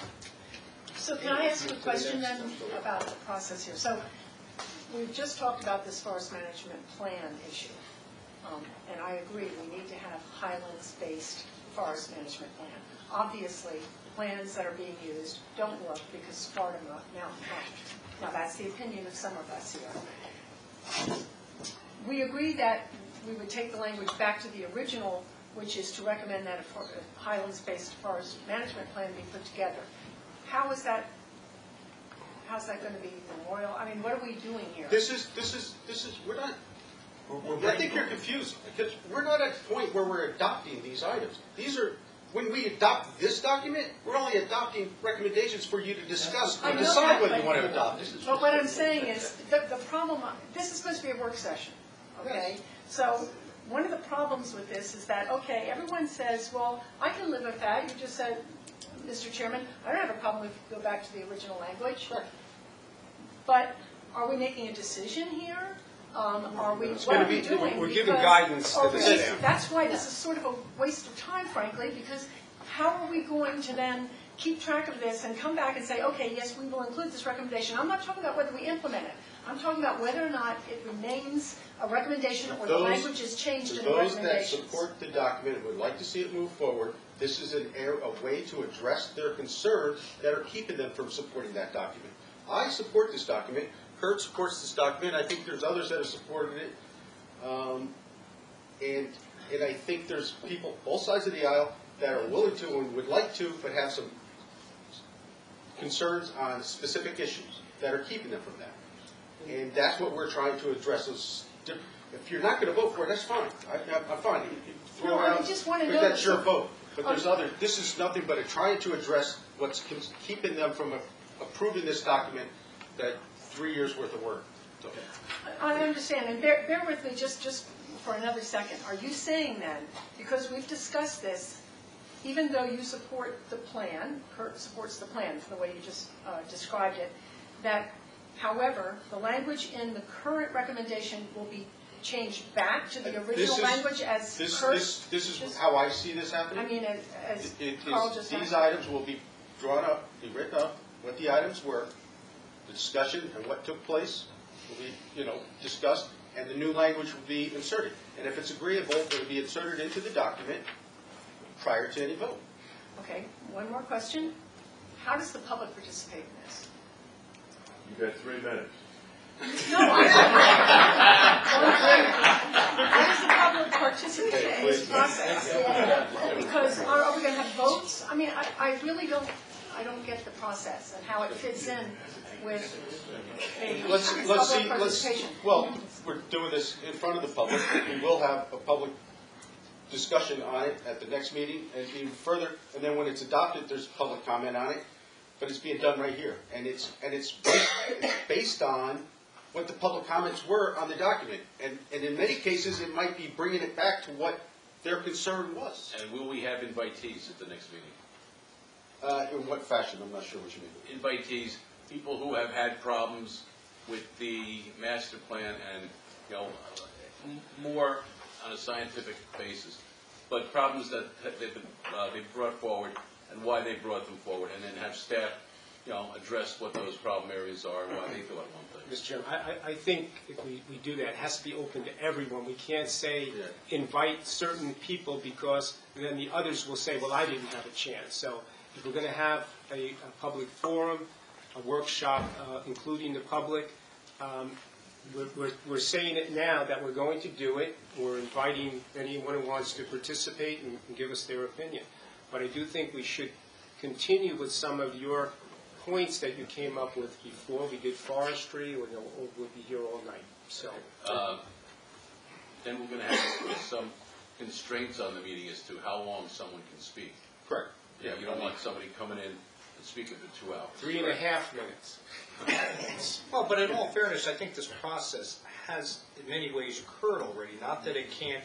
So can I ask a question then about the process here? So we've just talked about this forest management plan issue. Um, and I agree, we need to have Highlands-based forest management plan. Obviously, plans that are being used don't work because Sparta Mountain won't. Now, that's the opinion of some of us here. We agree that we would take the language back to the original, which is to recommend that a for- a Highlands-based forest management plan be put together. How is that, how's that going to be memorial? I mean, what are we doing here? This is, this is, this is, we're not, I think you're confused, because we're not at the point where we're adopting these items. These are, when we adopt this document, we're only adopting recommendations for you to discuss I and know decide that, whether you but- want to adopt it. But what I'm saying is, the, the problem, this is supposed to be a work session, okay? So, one of the problems with this is that, okay, everyone says, well, I can live with that, you just said, Mister Chairman, I don't have a problem if you go back to the original language. But are we making a decision here? Um, are we, It's what gonna are we be- doing? we're giving Because- guidance to or the we- staff. That's why this is sort of a waste of time, frankly, because how are we going to then keep track of this and come back and say, okay, yes, we will include this recommendation? I'm not talking about whether we implement it. I'm talking about whether or not it remains a recommendation or the Those- language is changed For in the those that recommendations. support the document and would like to see it move forward, this is an air, a way to address their concerns that are keeping them from supporting that document. I support this document. Kurt supports this document. I think there's others that have supported it. Um, and, and I think there's people, both sides of the aisle, that are willing to and would like to, but have some concerns on specific issues that are keeping them from that. And that's what we're trying to address. Those diff- If you're not going to vote for it, that's fine. I, I'm fine. You can throw No, I around- just wanna because know that's that your some- vote. But there's Okay. other, this is nothing but a trying to address what's con- keeping them from a- approving this document that three years' worth of work. So, I understand, and bear, bear with me just, just for another second. Are you saying then, because we've discussed this, even though you support the plan, Kurt supports the plan, the way you just uh, described it, that, however, the language in the current recommendation will be changed back to the This original is- language as This, Kurt? this, this is just- how I see this happening. I mean, as, as It- it Carl is- just These asked. items will be drawn up, be written up, what the items were, the discussion and what took place will be, you know, discussed, and the new language will be inserted. And if it's agreeable, it will be inserted into the document prior to any vote. Okay, one more question. How does the public participate in this? You got three minutes. No, I How does the public participate in this process? Because are are we going to have votes? I mean, I, I really don't, I don't get the process and how it fits in with a Let's, let's see, public let's, participation. well, we're doing this in front of the public. We will have a public discussion on it at the next meeting and even further, and then when it's adopted, there's public comment on it, but it's being done right here. And it's, and it's based, it's based on what the public comments were on the document. And, and in many cases, it might be bringing it back to what their concern was. And will we have invitees at the next meeting? Uh, in what fashion? I'm not sure what you mean. Invitees, people who have had problems with the master plan and, you know, m- more on a scientific basis, but problems that that they've, been, uh, they've brought forward and why they brought them forward, and then have staff, you know, address what those problem areas are and why they thought one thing. Mister Chairman, I, I I think if we, we do that, it has to be open to everyone. We can't say, invite certain people, because then the others will say, well, I didn't have a chance. So if we're going to have a, a public forum, a workshop, uh, including the public, um, we're, we're, we're saying it now that we're going to do it. We're inviting anyone who wants to participate and, and give us their opinion. But I do think we should continue with some of your points that you came up with before. We did forestry, or we'll, we'll be here all night. So, Uh, Then we're going to have some constraints on the meeting as to how long someone can speak. Correct. Yeah, you don't want somebody coming in and speaking for two hours. three and a half minutes. Well, but in all fairness, I think this process has in many ways occurred already, not that it can't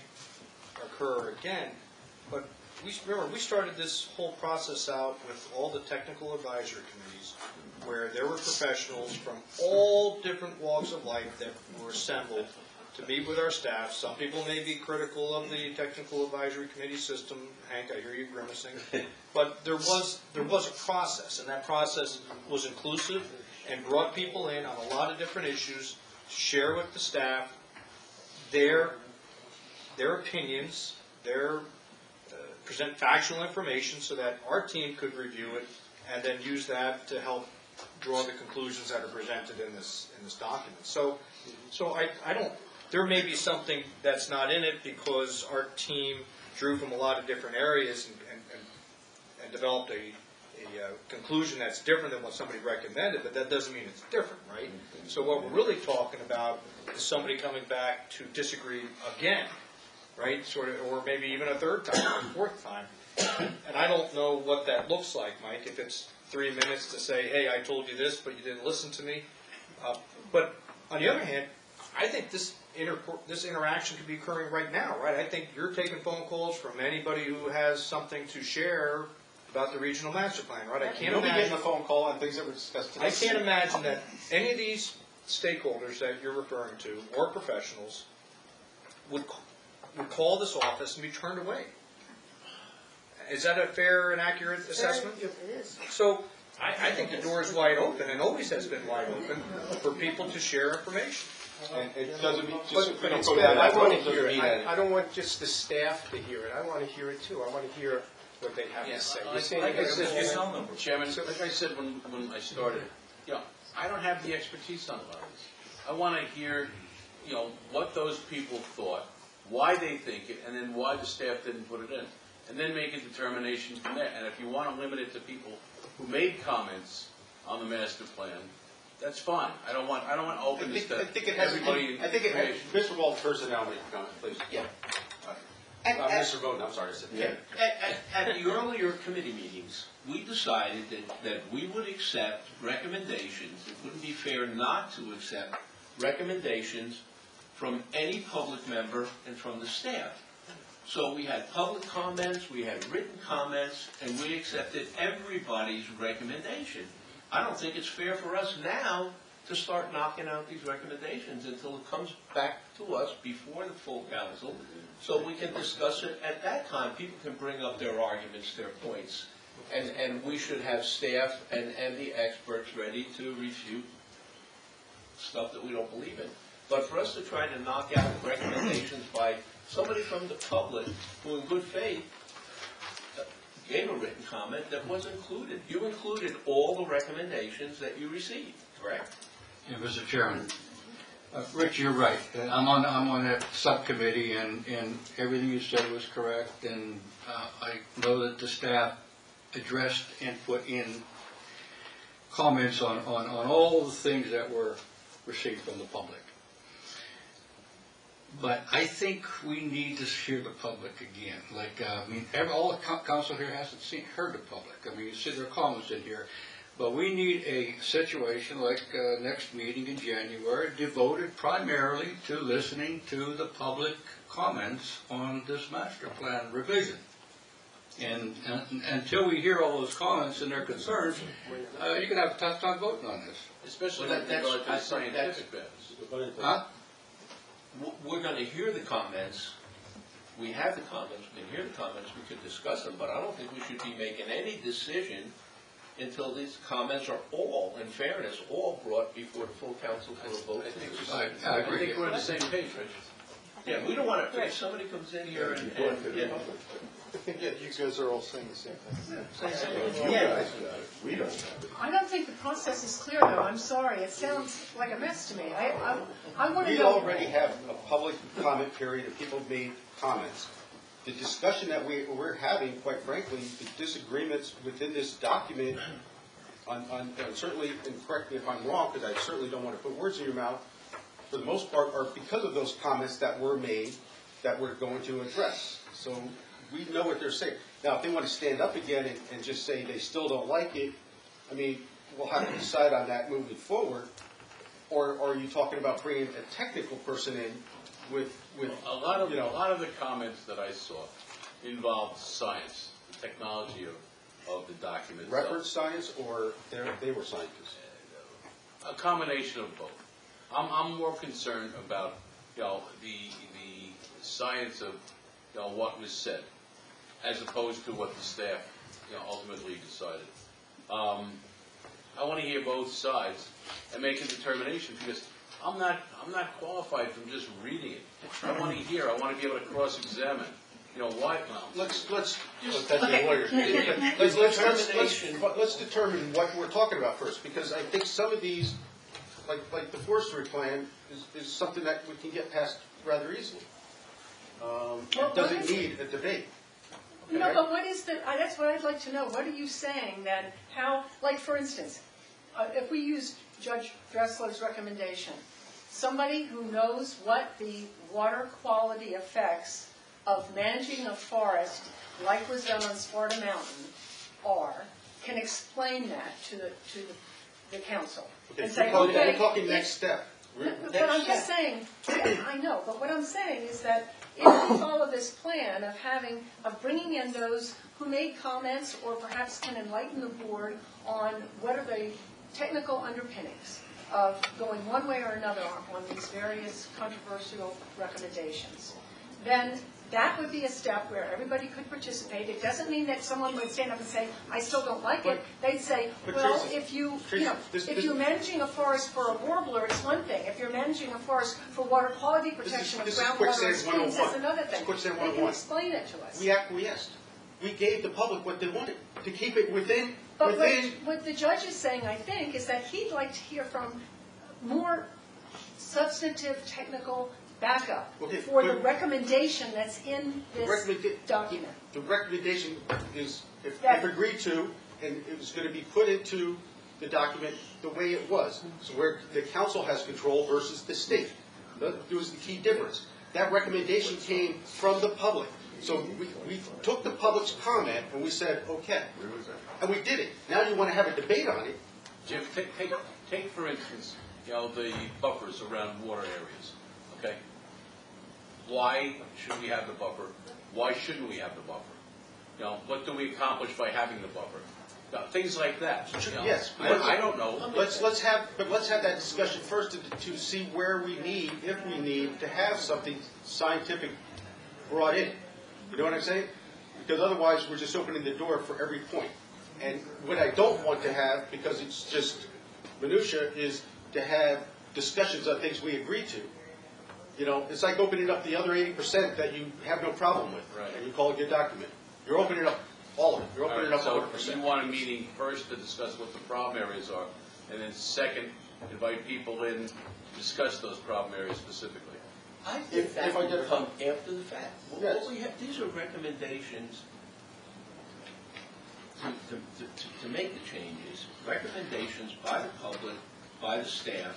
occur again, but we, remember, we started this whole process out with all the technical advisory committees, where there were professionals from all different walks of life that were assembled to meet with our staff. Some people may be critical of the technical advisory committee system. Hank, I hear you grimacing. But there was, there was a process, and that process was inclusive and brought people in on a lot of different issues to share with the staff their, their opinions, their, uh, present factual information so that our team could review it and then use that to help draw the conclusions that are presented in this, in this document. So, so I, I don't, there may be something that's not in it because our team drew from a lot of different areas and, and, and, and developed a, a uh, conclusion that's different than what somebody recommended, but that doesn't mean it's different, right? So what we're really talking about is somebody coming back to disagree again, right? Sort of, or maybe even a third time, or a fourth time. And I don't know what that looks like, Mike, if it's three minutes to say, hey, I told you this, but you didn't listen to me. Uh, but on the other hand, I think this inter this interaction could be occurring right now, right? I think you're taking phone calls from anybody who has something to share about the regional master plan, right? I can't You'll be imagine getting a phone call on things that were discussed today. I can't imagine that any of these stakeholders that you're referring to, or professionals, would would call this office and be turned away. Is that a fair and accurate assessment? It is. So I, I think the door is wide open, and always has been wide open, for people to share information. And it doesn't mean, just, But, you but know, it's go bad. down I that want road, to doesn't hear it. mean I, that- I don't want just the staff to hear it. I want to hear it too. I want to hear what they have to say. You're saying Like I they're said, gonna you call- know, Chairman, like I said when, when I started, you know, I don't have the expertise on a lot of this. I want to hear, you know, what those people thought, why they think it, and then why the staff didn't put it in. And then make a determination from there. And if you want to limit it to people who made comments on the master plan, that's fine. I don't want, I don't want to I open this think, to I think it has, everybody. in I think it has, information. Mister Walters, and now make a comment, please. Yeah. Uh, Mister Bowden, I'm sorry, I said. At, at, at the earlier committee meetings, we decided that, that we would accept recommendations. It wouldn't be fair not to accept recommendations from any public member and from the staff. So we had public comments, we had written comments, and we accepted everybody's recommendation. I don't think it's fair for us now to start knocking out these recommendations until it comes back to us before the full council, so we can discuss it at that time. People can bring up their arguments, their points, and, and we should have staff and, and the experts ready to refute stuff that we don't believe in. But for us to try to knock out recommendations by somebody from the public who in good faith gave a written comment that was included. You included all the recommendations that you received, correct? Yeah, Mister Chairman. Uh, Rich, you're right. Uh, I'm on, I'm on that subcommittee, and, and everything you said was correct, and uh, I know that the staff addressed and put in comments on, on, on all the things that were received from the public. But I think we need to hear the public again. Like, uh, I mean, every, all the co council here hasn't seen, heard the public. I mean, you see their comments in here. But we need a situation like uh, next meeting in January devoted primarily to listening to the public comments on this master plan revision. And, and until we hear all those comments and their concerns, uh, you're going to have a tough time voting on this. Especially Well, with that- regard to the that's- scientific bets. Huh? We're going to hear the comments. We have the comments, we can hear the comments, we could discuss them, but I don't think we should be making any decision until these comments are all, in fairness, all brought before the full council for a vote. I think to we're- decide. I think we're on the same page, Rich. Yeah, we don't want to, if somebody comes in here and, and, you know, I think that you guys are all saying the same thing. Yeah. We don't have it. I don't think the process is clear, though. I'm sorry. It sounds like a mess to me. I, I, I want to We know. already have a public comment period, and people made comments. The discussion that we, we're having, quite frankly, the disagreements within this document, on, on, and certainly, and correct me if I'm wrong, because I certainly don't want to put words in your mouth, for the most part, are because of those comments that were made that we're going to address. So we know what they're saying. Now, if they want to stand up again and, and just say they still don't like it, I mean, we'll have to decide on that moving forward. Or, or are you talking about bringing a technical person in with, with, A lot of, you know, a lot of the comments that I saw involved science, the technology of, of the document itself. reference science, or they're, they were scientists? A combination of both. I'm, I'm more concerned about, you know, the, the science of, you know, what was said, as opposed to what the staff, you know, ultimately decided. Um, I want to hear both sides and make a determination, because I'm not, I'm not qualified from just reading it. I want to hear, I want to be able to cross-examine, you know, why, well, Let's, let's, just, that's okay. a lawyer. Let's, let's, let's, let's, Determination. let's determine what we're talking about first, because I think some of these, like, like the forestry plan, is, is something that we can get past rather easily. Um, Well, it doesn't what is it? need a debate. No, Okay? but what is the, I- that's what I'd like to know. What are you saying then? How, like, for instance, uh, if we use Judge Dressler's recommendation, somebody who knows what the water quality effects of managing a forest, like was done on Sparta Mountain, are, can explain that to the, to the, the council. Okay, And we're say, talking, okay, we're talking if- next step. We're- But next I'm just step. saying, yeah, I know, but what I'm saying is that if we follow this plan of having, of bringing in those who made comments or perhaps can enlighten the board on what are the technical underpinnings of going one way or another on on these various controversial recommendations, then that would be a step where everybody could participate. It doesn't mean that someone would stand up and say, I still don't like it. They'd say, But well, Tracy- if you, you Tracy, know, this- if this- you're managing a forest for a warbler, it's one thing. If you're managing a forest for water quality This is- protection of this is groundwater and quicksand streams, one oh that's one. another thing. Quicksand They one oh can one. explain it to us. We acquiesced. We gave the public what they wanted, to keep it within, But what, within, what the judge is saying, I think, is that he'd like to hear from more substantive, technical backup Okay, for the but- recommendation that's in The this recommenda- document. the recommendation is, if, That- if agreed to, and it was gonna be put into the document the way it was. So where the council has control versus the state. That was the key difference. That recommendation came from the public. So we, we took the public's comment and we said, okay. And we did it. Now you want to have a debate on it. Jim, take, take, take for instance, you know, the buffers around water areas, okay? Why should we have the buffer? Why shouldn't we have the buffer? You know, what do we accomplish by having the buffer? You know, things like that. You know, Yes. I, I don't know. Let's, let's have, but let's have that discussion first to, to see where we need, if we need, to have something scientific brought in. You know what I'm saying? Because otherwise, we're just opening the door for every point. And what I don't want to have, because it's just minutia, is to have discussions on things we agree to. You know, it's like opening up the other eighty percent that you have no problem with, Right. and you call it your document. You're opening up all of it. You're opening up one hundred So percent. you want a meeting first to discuss what the problem areas are, and then second, invite people in to discuss those problem areas specifically. I think If- that if I will did- come after the fact. What- Yes. What we have, these are recommendations to, to, to, to make the changes, recommendations by the public, by the staff,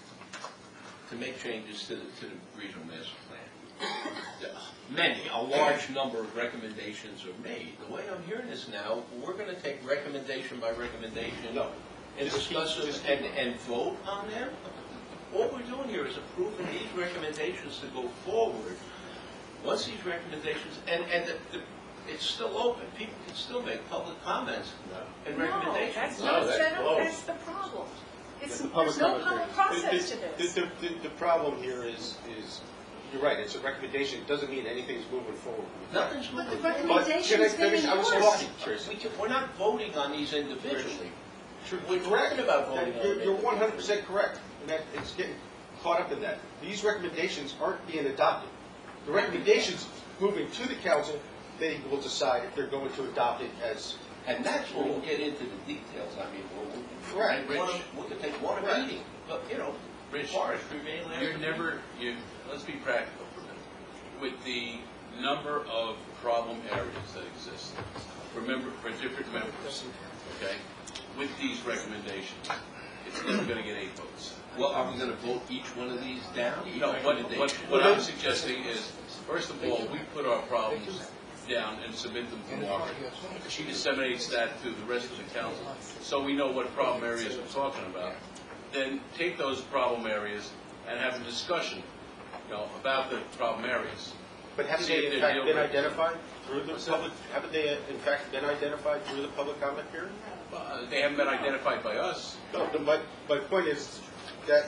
to make changes to the, to the regional master plan. Many, a large number of recommendations are made. The way I'm hearing this now, we're gonna take recommendation by recommendation No. and Just keep- discuss them just and, and vote on them? What we're doing here is approving these recommendations to go forward. Once these recommendations, and, and the, the, it's still open, people can still make public comments and recommendations. No, that's No, not, that's that's, closed. that's the problem. It's, The public there's no comment public period. process The- to the- this. The, the, the problem here is, is, you're right, it's a recommendation, it doesn't mean anything's moving forward. Nothing's But the moving. But can I recommendation's been finish? I was endorsed. talking, Tracy. We can, we're not voting on these individually. We're Correct. talking about voting on You're, them. you're one hundred percent correct, and that, it's getting caught up in that. These recommendations aren't being adopted. The recommendations moving to the council, they will decide if they're going to adopt it as. And that's where we'll get into the details. I mean, we'll, we'll, Correct. we wanna- we could take one Correct. meeting, but, you know, Rich, forest remain land. you're never, you, let's be practical for a minute. With the number of problem areas that exist, remember, for different members, okay, with these recommendations, it's never gonna get eight votes. Well, are we gonna vote each one of these down? Each No, what, what, recommendation? what I'm suggesting is, first of all, we put our problems down and submit them to Margaret. She disseminates that to the rest of the council, so we know what problem areas we're talking about. Then take those problem areas and have a discussion, you know, about the problem areas. But haven't See if they in they're fact deal been breakers. identified through the public, haven't they in fact been identified through the public comment period? Uh, They haven't been identified by us. No, the- my, my point is that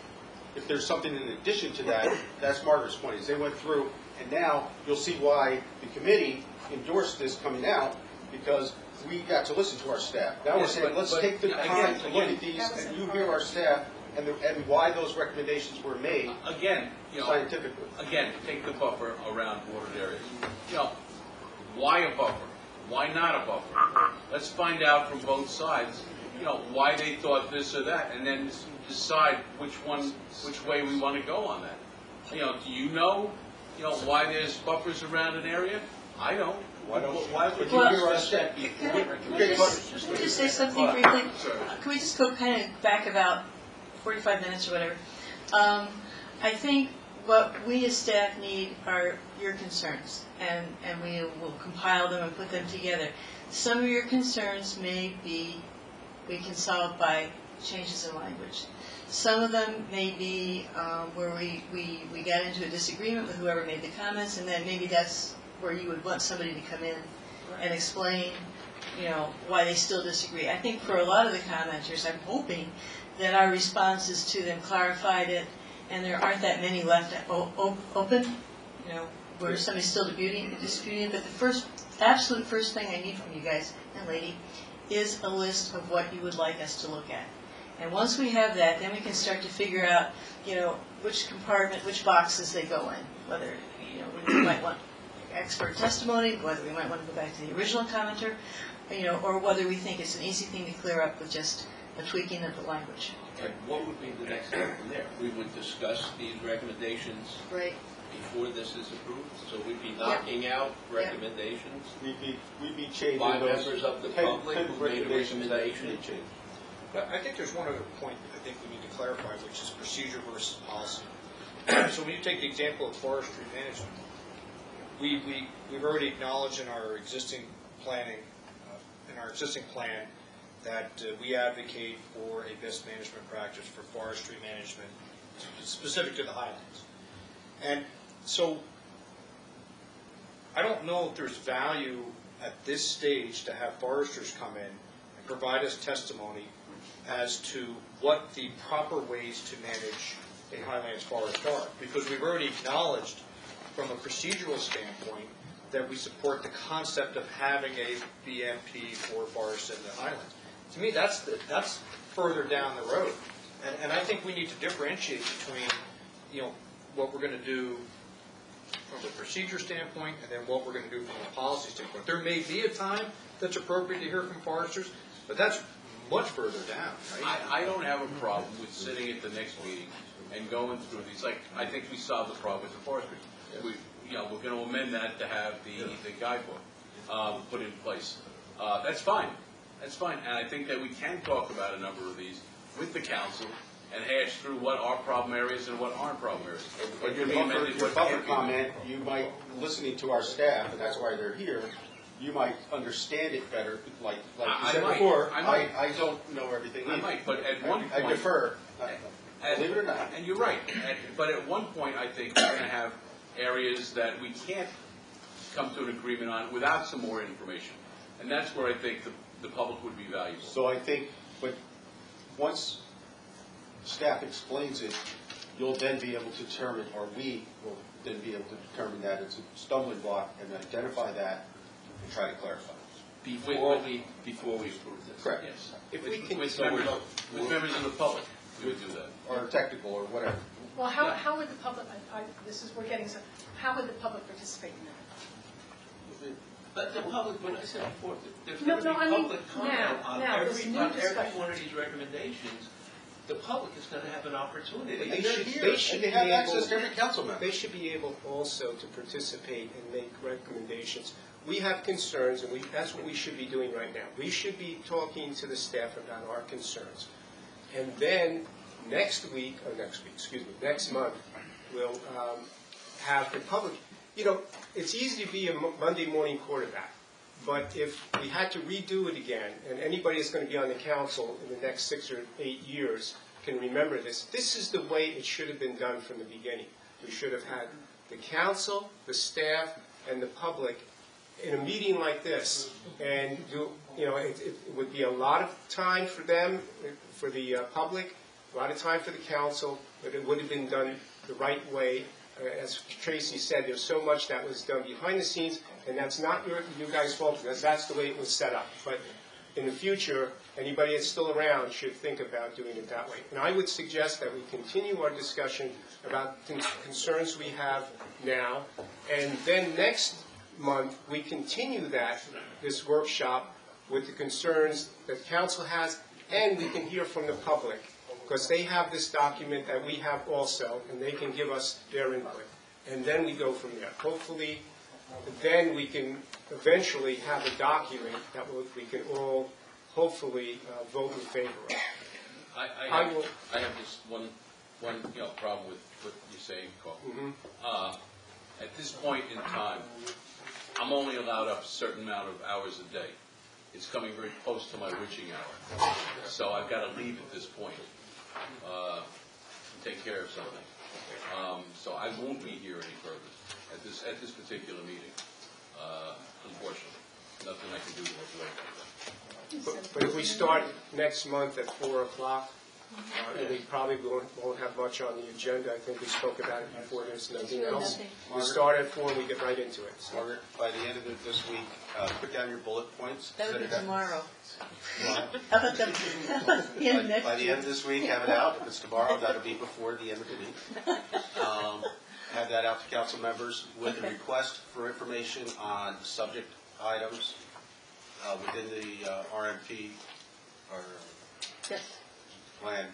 if there's something in addition to that, that's Margaret's point, is they went through, and now you'll see why the committee endorsed this coming out, because we got to listen to our staff. Now we're Yes, saying, but- let's but take the again- time to look again- at these, and you hear our staff, and, the- and why those recommendations were made Again, you know, scientifically. again, take the buffer around watered areas. You know, why a buffer? Why not a buffer? Let's find out from both sides, you know, why they thought this or that, and then decide which one, which way we want to go on that. You know, do you know, you know, why there's buffers around an area? I don't. Why don't, why would you Well- hear our staff before? Can I- can I just, can I just say something briefly? Can we just go kind of back about forty-five minutes or whatever? Um, I think what we as staff need are your concerns, and, and we will compile them and put them together. Some of your concerns may be, we can solve by changes in language. Some of them may be um, where we, we, we got into a disagreement with whoever made the comments, and then maybe that's where you would want somebody to come in and explain, you know, why they still disagree. I think for a lot of the commenters, I'm hoping that our responses to them clarified it, and there aren't that many left o- o- open, you know, where somebody's still disputing, disputing. But the first, absolute first thing I need from you guys and lady is a list of what you would like us to look at. And once we have that, then we can start to figure out, you know, which compartment, which boxes they go in, whether, you know, we might want expert testimony, whether we might want to go back to the original commenter, you know, or whether we think it's an easy thing to clear up with just a tweaking of the language. And what would be the next step from there? We would discuss these recommendations Right. before this is approved, so we'd be knocking out recommendations We'd be, we'd be changing by those members of the ten- public ten who made a recommendations that recommendation. need change. But I think there's one other point that I think we need to clarify, which is procedure versus policy. So when you take the example of forestry management, we, we, we've already acknowledged in our existing planning, uh, in our existing plan, that uh, we advocate for a best management practice for forestry management specific to the highlands. And so I don't know if there's value at this stage to have foresters come in and provide us testimony as to what the proper ways to manage a highlands forest are, because we've already acknowledged from a procedural standpoint that we support the concept of having a B M P for forests in the highlands. To me, that's the, that's further down the road, and, and I think we need to differentiate between, you know, what we're going to do from a procedure standpoint, and then what we're going to do from a policy standpoint. There may be a time that's appropriate to hear from foresters, but that's much further down, right? I, I don't have a problem with sitting at the next meeting and going through these. Like, I think we solved the problem with the forestry. We, you know, we're going to amend that to have the, the guidebook um, put in place. Uh, that's fine. That's fine. And I think that we can talk about a number of these with the council and hash through what are problem areas and what aren't problem areas. But your What can be amended, buffer, your what buffer can't be comment, you might, listening to our staff, and that's why they're here, you might understand it better, like, like I- you I said might. before. I might. I don't know everything I either. might, but at I- one I point- defer, And- believe it or not. And you're right. And- But at one point, I think we're going to have areas that we can't come to an agreement on without some more information. And that's where I think the, the public would be valuable. So I think, but once staff explains it, you'll then be able to determine, or we will then be able to determine that it's a stumbling block and identify that and try to clarify. Before we, before we approve this. Correct. Yes. If With- we can, with with members, members- with members of the public, we would do that. Or technical, or whatever. Well, how, how would the public, I, I, this is, we're getting some, how would the public participate in that? But the public, when I said before, there's No, going to no, I be mean, public comment now, on now, this every, new on every discussion. one of these recommendations. The public is going to have an opportunity. They They should should, hear, they should and they be have able, access to every council member. they should be able also to participate and make recommendations. We have concerns, and we, that's what we should be doing right now. We should be talking to the staff about our concerns. And then, next week, or next week, excuse me, next month, we'll um, have the public, you know, it's easy to be a Mo- Monday morning quarterback. But if we had to redo it again, and anybody that's going to be on the council in the next six or eight years can remember this, this is the way it should have been done from the beginning. We should have had the council, the staff, and the public in a meeting like this, and do, you know, it, it would be a lot of time for them, for the uh, public, a lot of time for the council, but it would have been done the right way. Uh, As Tracy said, there's so much that was done behind the scenes, and that's not your, you guys' fault, because that's the way it was set up. But in the future, anybody that's still around should think about doing it that way. And I would suggest that we continue our discussion about con- concerns we have now, and then next month, we continue that, this workshop, with the concerns that council has, and we can hear from the public, because they have this document that we have also, and they can give us their input. And then we go from there. Hopefully, then we can eventually have a document that we we can all, hopefully, uh, vote in favor of. I, I I have, will- I have just one, one, you know, problem with what you're saying, Carl. Mhm. Uh, At this point in time, I'm only allowed up a certain amount of hours a day. It's coming very close to my witching hour. So I've got to leave at this point, uh, and take care of something. Um, so I won't be here any further at this, at this particular meeting, uh, unfortunately. Nothing I can do to avoid that. But but if we start next month at four o'clock, uh, and we probably won't won't have much on the agenda, I think we spoke about it before, there's nothing else. We start at four and we get right into it. So- Margaret, by the end of it this week, uh, put down your bullet points. That would set be it up. tomorrow. What? How about the, the end of By next by the year? end of this week, have it out. If it's tomorrow, that'll be before the end of the week. Um, Have that out to council members with a Okay. request for information on subject items uh, within the uh, R M P or Yes, plan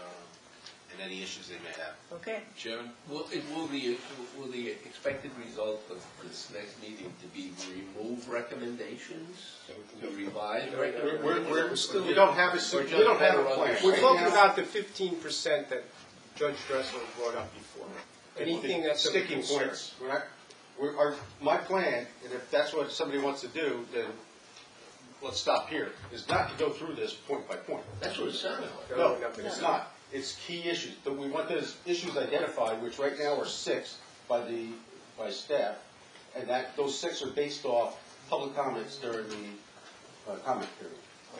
uh, and any issues they may have. okay. Chairman? Will, it will the, will the expected result of this next meeting to be remove recommendations, to revise We're, recommendations? we're, we're, still- we don't have a, We're we just don't have a better plan. understanding. We're talking Right now- about the fifteen percent that Judge Dressler brought up before. Anything that's of Sticking concern. points. We're not, we're, our, my plan, and if that's what somebody wants to do, then let's stop here, is not to go through this point by point. That's what it sounded like. No, it's not. It's key issues. But we want those issues identified, which right now are six by the, by staff, and that, those six are based off public comments during the uh, comment period.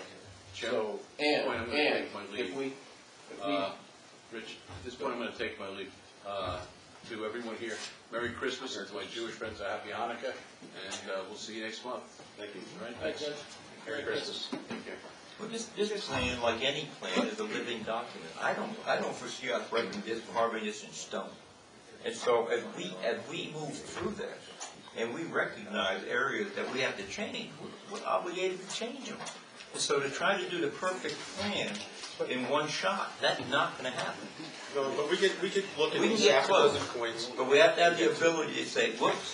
So, And, point, I'm going to and take my leave. if we, if we, Uh, Rich, at this point, I'm going to take my leave. Uh, To everyone here, Merry Christmas, and to my Jewish friends, a Happy Hanukkah, and uh, we'll see you next month. Thank you. All right, thanks. Merry Christmas. Take care. Well, this, this plan, like any plan, is a living document. I don't, I don't foresee us writing this, carving this in stone. And so as we, as we move through this, and we recognize areas that we have to change, we're, we're obligated to change them. And so to try to do the perfect plan in one shot, that's not gonna happen. No, but we could, we could look at We can these get half a close, dozen points. but we have to have the ability to say, whoops,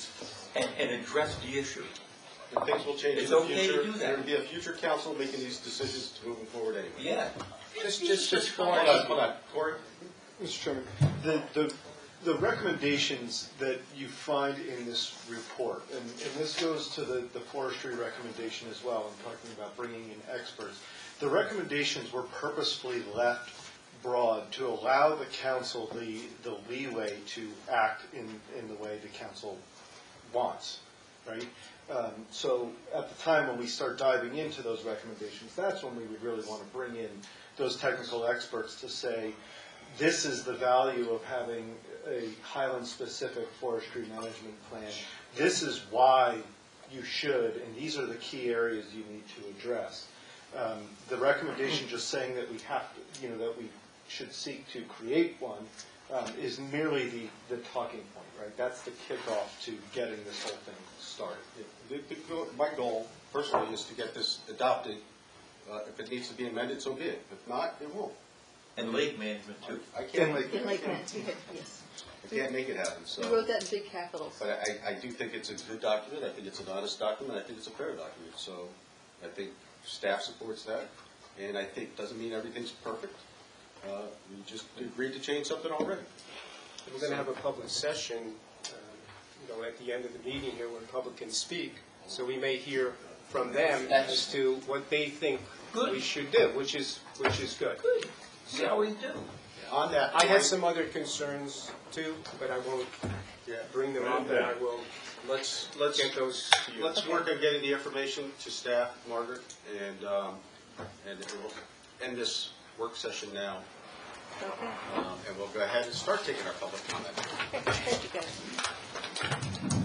and, and address the issue. And things will change in It's the okay to future. do that. There will be a future council making these decisions moving forward anyway. Yeah. Just, just, just Hold on, hold on. Corey? Mister Chairman, the, the, the recommendations that you find in this report, and, and this goes to the, the forestry recommendation as well, I'm talking about bringing in experts. The recommendations were purposefully left broad to allow the council the, the leeway to act in, in the way the council wants, right? Um, so at the time when we start diving into those recommendations, that's when we would really want to bring in those technical experts to say, this is the value of having a Highland-specific forestry management plan. This is why you should, and these are the key areas you need to address. Um, the recommendation just saying that we have to, you know, that we should seek to create one um, is merely the, the talking point, right? That's the kickoff to getting this whole thing started. The, the, go- my goal personally is to get this adopted. Uh, if it needs to be amended, so be it. If not, it won't. And lake management too. I can't make, In Lake Management, yes. I can't make it happen, so. We wrote that in big capitals. But I, I do think it's a good document, I think it's an honest document, I think it's a fair document, so I think staff supports that, and I think, doesn't mean everything's perfect. Uh, we just agreed to change something already. We're going to have a public session, uh, you know, at the end of the meeting here where the public can speak, so we may hear from them as to what they think we should do, which is, which is good. Good. See how we do. On that I had point- some other concerns too, but I won't bring them up, and I will Let's, let's, get those to you. let's work on getting the information to staff, Margaret, and, um, and we'll end this work session now. Okay. Um, And we'll go ahead and start taking our public comment. Okay, thank you, guys.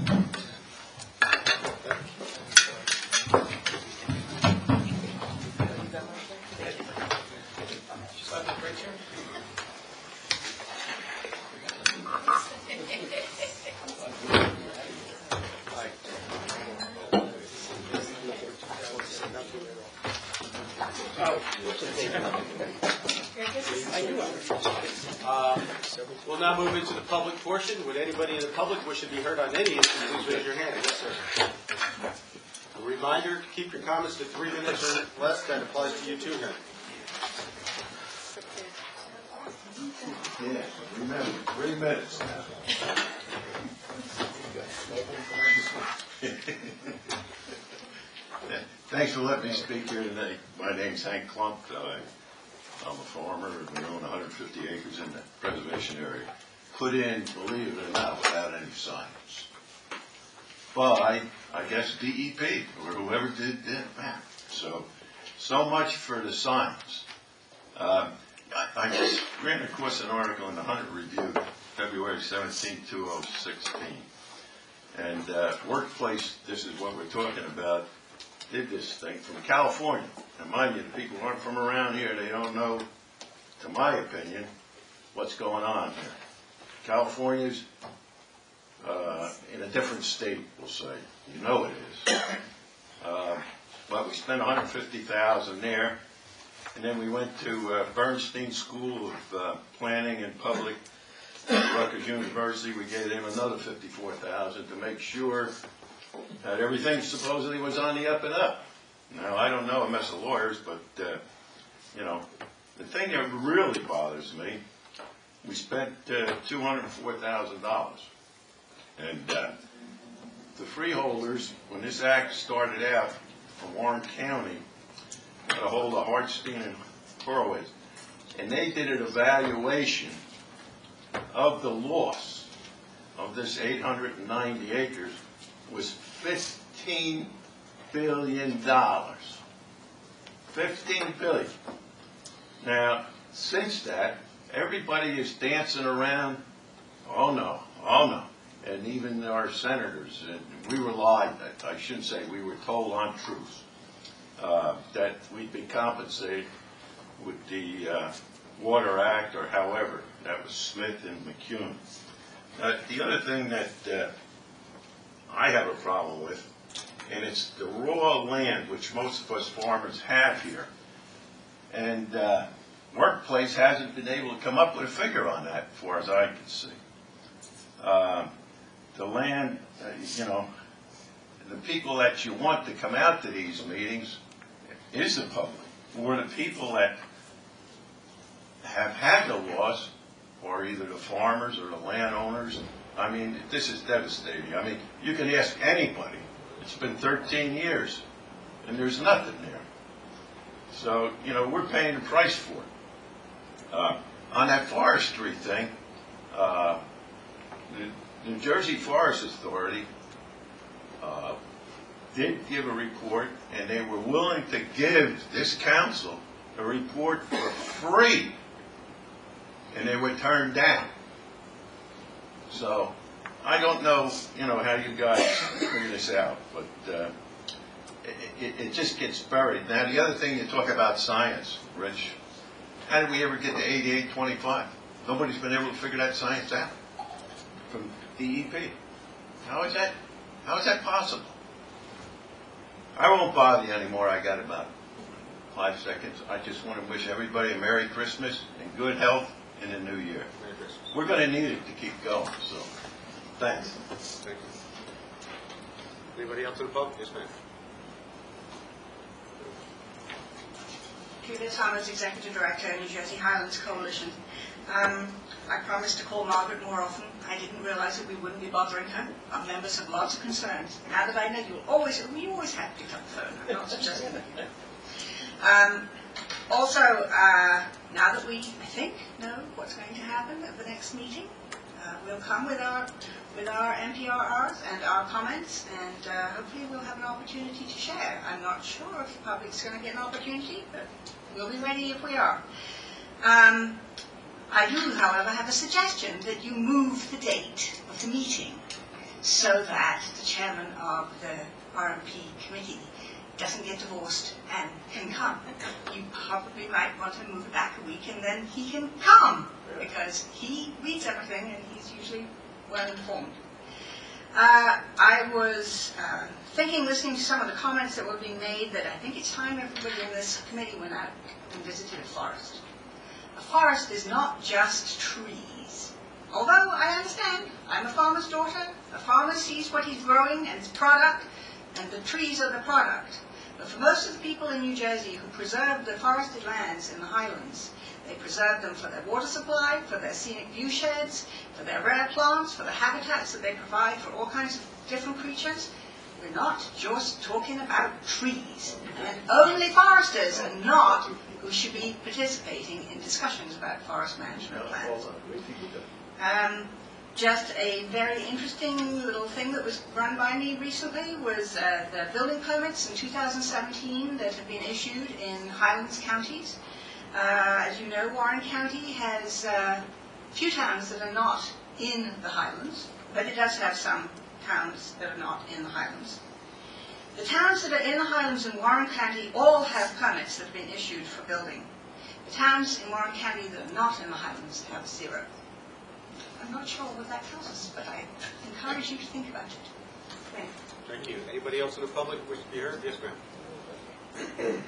Uh, We'll now move into the public portion. Would anybody in the public wish to be heard on any issue, please raise your hand. Yes, sir. A reminder, to keep your comments to three minutes or less. That applies to you too, Henry. Yeah, remember, three minutes now. Thanks for letting me speak here today. My name's Hank Klump. I- I'm a farmer. We own one hundred fifty acres in the preservation area. Put in, believe it or not, without any signs. Well, I, I guess D E P, or whoever did that. So, so much for the signs. Um, I, I just ran across an article in the Hunter Review, February seventeenth, two thousand sixteen. And uh, Workplace, this is what we're talking about, did this thing from California. And mind you, the people aren't from around here. They don't know, to my opinion, what's going on here. California's uh, in a different state, we'll say. You know it is. Uh, but we spent one hundred fifty thousand dollars there. And then we went to uh, Bernstein School of uh, Planning and Public, Rutgers University. We gave them another fifty-four thousand dollars to make sure that everything supposedly was on the up and up. Now, I don't know a mess of lawyers, but, uh, you know, the thing that really bothers me, we spent uh, two hundred four thousand dollars. And uh, the freeholders, when this act started out from Warren County, got a hold of Hartstein and Horowitz, and they did an evaluation of the loss of this eight hundred ninety acres was fifteen billion dollars. fifteen billion dollars. Now, since that, everybody is dancing around, oh no, oh no. And even our senators, and we were lied, I shouldn't say, we were told untruths, uh, that we'd be compensated with the uh, Water Act or however. That was Smith and McCune. Uh, the other thing that uh, I have a problem with, and it's the raw land which most of us farmers have here. And uh, Workplace hasn't been able to come up with a figure on that, as far as I can see. Uh, the land, uh, you know, the people that you want to come out to these meetings is the public, or the people that have had the loss, or either the farmers or the landowners. I mean, this is devastating. I mean, you can ask anybody. It's been thirteen years, and there's nothing there. So, you know, we're paying the price for it. Uh, on that forestry thing, uh, the New Jersey Forest Authority uh, did give a report, and they were willing to give this council a report for free, and they were turned down. So, I don't know, you know, how you guys figure this out, but uh, it, it just gets buried. Now, the other thing, you talk about science, Rich. How did we ever get to eighty-eight twenty-five? Nobody's been able to figure that science out from D E P. How is that? How is that possible? I won't bother you anymore. I got about five seconds. I just want to wish everybody a Merry Christmas and good health in the new year. Merry Christmas. We're going to need it to keep going. So, thanks. Thank you. Anybody else in the public? Yes, ma'am. Julia Thomas, Executive Director, New Jersey Highlands Coalition. Um, I promised to call Margaret more often. I didn't realize that we wouldn't be bothering her. Our members have lots of concerns. Now that I know, you'll always, we always have to pick up the phone. I'm not suggesting that you don't. Um, also, uh, now that we, I think, know what's going to happen at the next meeting, uh, we'll come with our with our M P R Rs and our comments, and uh, hopefully we'll have an opportunity to share. I'm not sure if the public's going to get an opportunity, but we'll be ready if we are. Um, I do, however, have a suggestion that you move the date of the meeting so that the chairman of the R M P committee doesn't get divorced and can come. You probably might want to move it back a week, and then he can come, because he reads everything and he's usually well informed. Uh, I was uh, thinking, listening to some of the comments that were being made, that I think it's time everybody in this committee went out and visited a forest. A forest is not just trees. Although I understand, I'm a farmer's daughter. A farmer sees what he's growing and its product, and the trees are the product. But for most of the people in New Jersey who preserve the forested lands in the highlands, they preserve them for their water supply, for their scenic view sheds, for their rare plants, for the habitats that they provide for all kinds of different creatures. We're not just talking about trees. And only foresters are not who should be participating in discussions about forest management plans. Um, just a very interesting little thing that was run by me recently was uh, the building permits in two thousand seventeen that have been issued in Highlands counties. Uh, as you know, Warren County has uh, a few towns that are not in the Highlands, but it does have some towns that are not in the Highlands. The towns that are in the Highlands in Warren County all have permits that have been issued for building. The towns in Warren County that are not in the Highlands have zero. I'm not sure what that tells us, but I encourage you to think about it. Thank you. Thank you. Anybody else in the public wish to be heard? Yes, ma'am.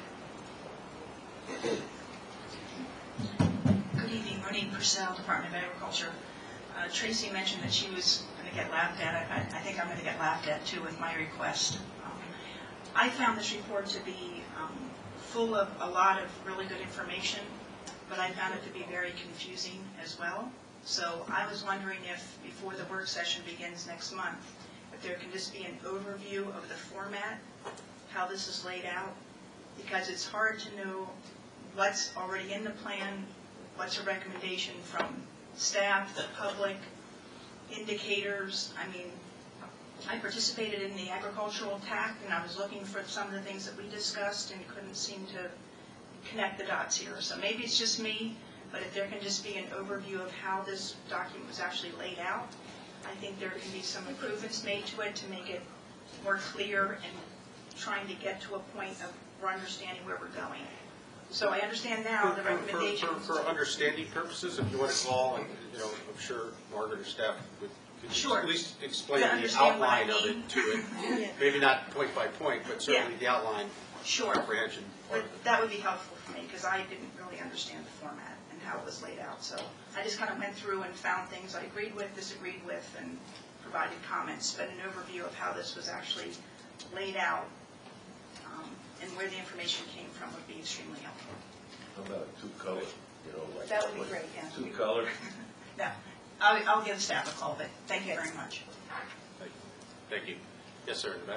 Good evening, Monique Purcell, Department of Agriculture. Uh, Tracy mentioned that she was going to get laughed at. I, I think I'm going to get laughed at too with my request. Um, I found this report to be um, full of a lot of really good information, but I found it to be very confusing as well. So I was wondering if, before the work session begins next month, if there can just be an overview of the format, how this is laid out, because it's hard to know what's already in the plan, what's a recommendation from staff, the public, indicators. I mean, I participated in the agricultural tact, and I was looking for some of the things that we discussed and couldn't seem to connect the dots here. So maybe it's just me, but if there can just be an overview of how this document was actually laid out, I think there can be some improvements made to it to make it more clear and trying to get to a point of we're understanding where we're going. So I understand now the For- for- for- recommendations. For, for understanding purposes, if you want to call, and, you know, I'm sure Margaret or staff would could Sure. at least explain To the understand what I outline of mean. it to it. Yeah. Maybe not point by point, but certainly the outline, Sure. comprehension. But that would be helpful for me, because I didn't really understand the format and how it was laid out. So I just kind of went through and found things I agreed with, disagreed with, and provided comments. But an overview of how this was actually laid out um, and where the information came from would be extremely helpful. How about two color, you know, like. That would be great, yeah. Two color. No, I'll, I'll give staff a call, but thank you very much. Thank you. Yes, sir, in the back.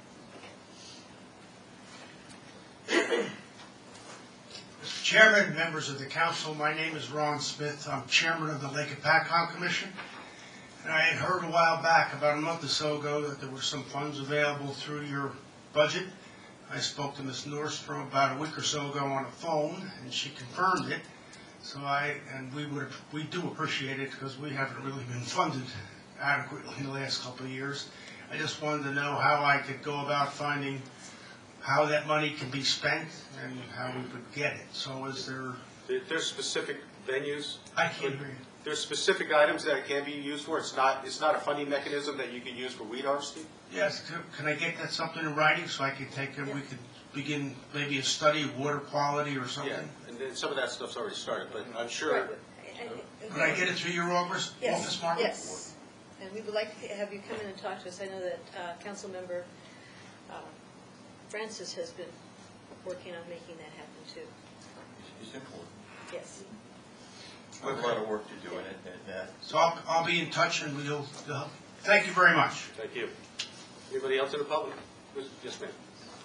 Mister Chairman, members of the council, my name is Ron Smith. I'm chairman of the Lake Apacon Commission. And I had heard a while back, about a month or so ago, that there were some funds available through your budget. I spoke to Miz Nordstrom about a week or so ago on the phone, and she confirmed it. So I, and we would, we do appreciate it, because we haven't really been funded adequately in the last couple of years. I just wanted to know how I could go about finding how that money can be spent and how we could get it. So is there, There- There's specific venues. I can't hear you. There's specific items that it can be used for. It's not, it's not a funding mechanism that you can use for weed harvesting. Yes, c- can I get that something in writing so I could take, it? We could begin maybe a study of water quality or something? Yeah, and then some of that stuff's already started, but I'm sure. Could I get it through your office, Yes, office, Margaret? yes. And we would like to have you come in and talk to us. I know that uh, Councilmember uh, Francis has been working on making that happen, too. It's important. Yes. We have a lot of work to do in it, and, uh, So I'll, I'll be in touch and we'll, uh, thank you very much. Thank you. Anybody else in the public? Yes, ma'am.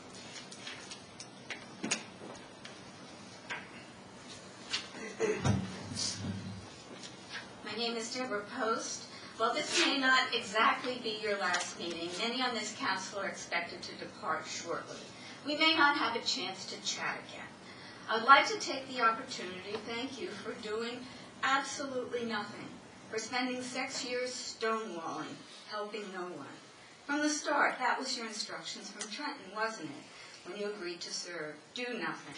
My name is Deborah Post. While this may not exactly be your last meeting, many on this council are expected to depart shortly. We may not have a chance to chat again. I'd like to take the opportunity to thank you for doing absolutely nothing, for spending six years stonewalling, helping no one. From the start, that was your instructions from Trenton, wasn't it, when you agreed to serve? Do nothing.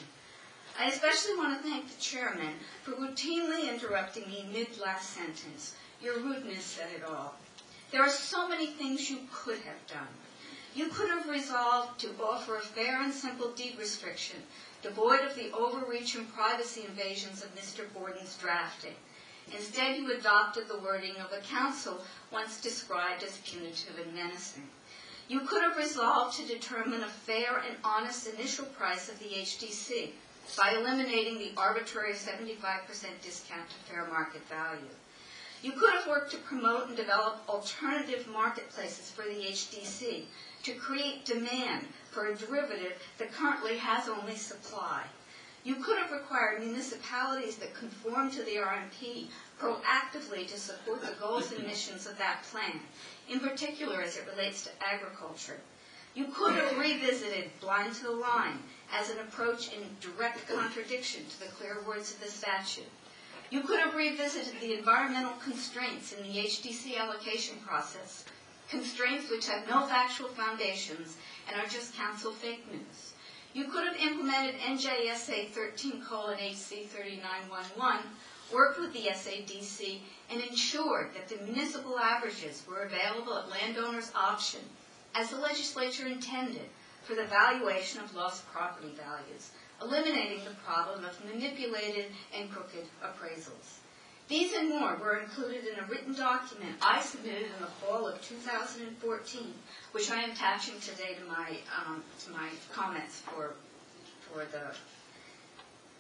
I especially want to thank the chairman for routinely interrupting me mid-last sentence. Your rudeness said it all. There are so many things you could have done. You could have resolved to offer a fair and simple deed restriction, devoid of the overreach and privacy invasions of Mister Borden's drafting. Instead, you adopted the wording of a council once described as punitive and menacing. You could have resolved to determine a fair and honest initial price of the H D C by eliminating the arbitrary seventy-five percent discount to fair market value. You could have worked to promote and develop alternative marketplaces for the H D C, to create demand for a derivative that currently has only supply. You could have required municipalities that conform to the R M P proactively to support the goals and missions of that plan, in particular as it relates to agriculture. You could have revisited blind to the line as an approach in direct contradiction to the clear words of the statute. You could have revisited the environmental constraints in the H D C allocation process, constraints which have no factual foundations and are just council fake news. You could have implemented N J S A thirteen colon H C thirty-nine eleven, worked with the S A D C, and ensured that the municipal averages were available at landowners' option, as the legislature intended, for the valuation of lost property values, eliminating the problem of manipulated and crooked appraisals. These and more were included in a written document I submitted in the fall of two thousand fourteen, which I am attaching today to my um, to my comments for for the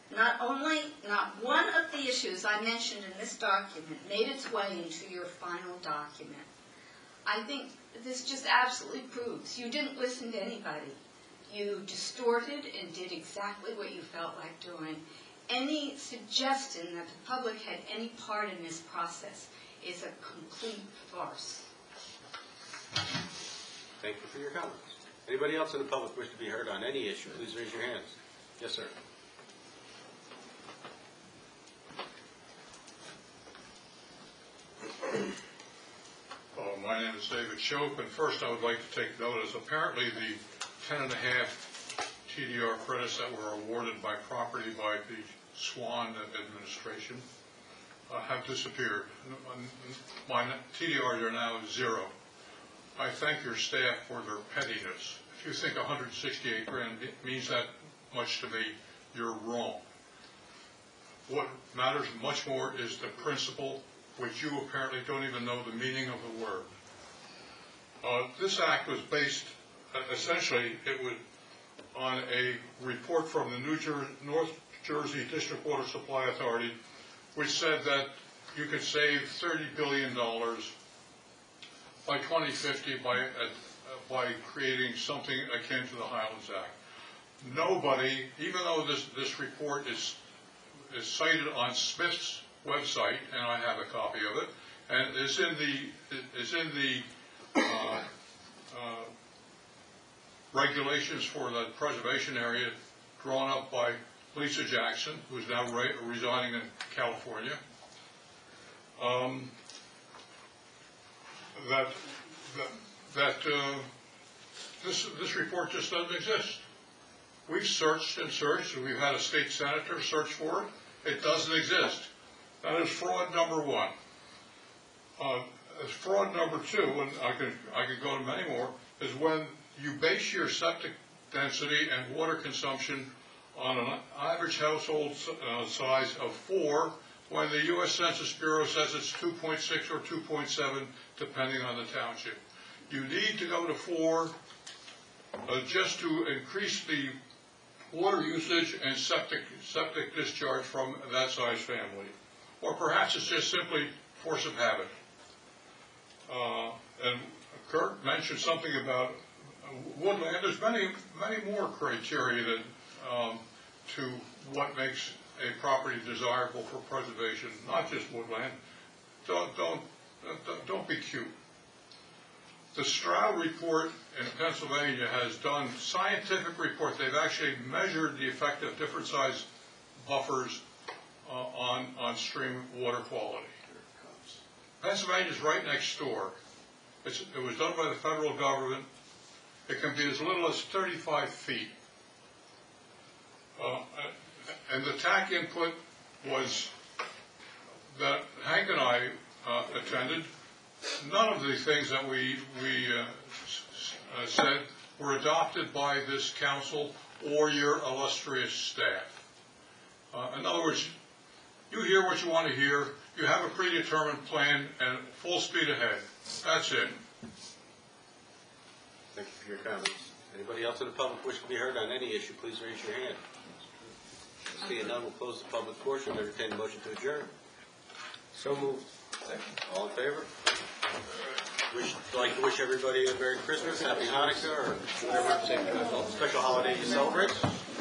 Not only, not one of the issues I mentioned in this document made its way into your final document. I think this just absolutely proves you didn't listen to anybody. You distorted and did exactly what you felt like doing. Any suggestion that the public had any part in this process is a complete farce. Thank you for your comments. Anybody else in the public wish to be heard on any issue, please raise your hands. Yes, sir. Uh, my name is David Shope, and first I would like to take notice. Apparently the ten and a half T D R credits that were awarded by property by the Swan administration uh, have disappeared. My T D Rs are now zero. I thank your staff for their pettiness. If you think one hundred sixty-eight grand means that much to me, you're wrong. What matters much more is the principle, which you apparently don't even know the meaning of the word. Uh, this act was based, uh, essentially, it was on a report from the New Jer- North Jersey District Water Supply Authority, which said that you could save thirty billion dollars by twenty fifty by, uh, by creating something akin to the Highlands Act. Nobody, even though this, this report is, is cited on Smith's website, and I have a copy of it, and is in the, is in the uh, uh, regulations for the preservation area drawn up by Lisa Jackson, who is now re residing in California. Um, that that, that uh, this this report just doesn't exist. We've searched and searched, and we've had a state senator search for it. It doesn't exist. That is fraud number one. Uh, fraud number two, and I could I could go to many more, is when you base your septic density and water consumption on an average household uh, size of four, when the U S Census Bureau says it's two point six or two point seven, depending on the township. You need to go to four uh, just to increase the water usage and septic septic discharge from that size family. Or perhaps it's just simply force of habit. Uh, and Kurt mentioned something about woodland. There's many, many more criteria that, um, to what makes a property desirable for preservation, not just woodland. Don't, don't, don't be cute. The Stroud report in Pennsylvania has done scientific report. They've actually measured the effect of different size buffers uh, on, on stream water quality. Pennsylvania's right next door. It's, it was done by the federal government. It can be as little as thirty-five feet. Uh, and the T A C input was that Hank and I uh, attended. None of the things that we, we uh, uh, said were adopted by this council or your illustrious staff. Uh, in other words, you hear what you want to hear, you have a predetermined plan, and full speed ahead. That's it. Thank you for your comments. Anybody else in the public wish to be heard on any issue, please raise your hand. Seeing none, we'll close the public portion. Entertain a motion to adjourn. So moved. Second. All in favor? Wish, like to wish everybody a Merry Christmas, Happy Hanukkah, or whatever special holiday you celebrate.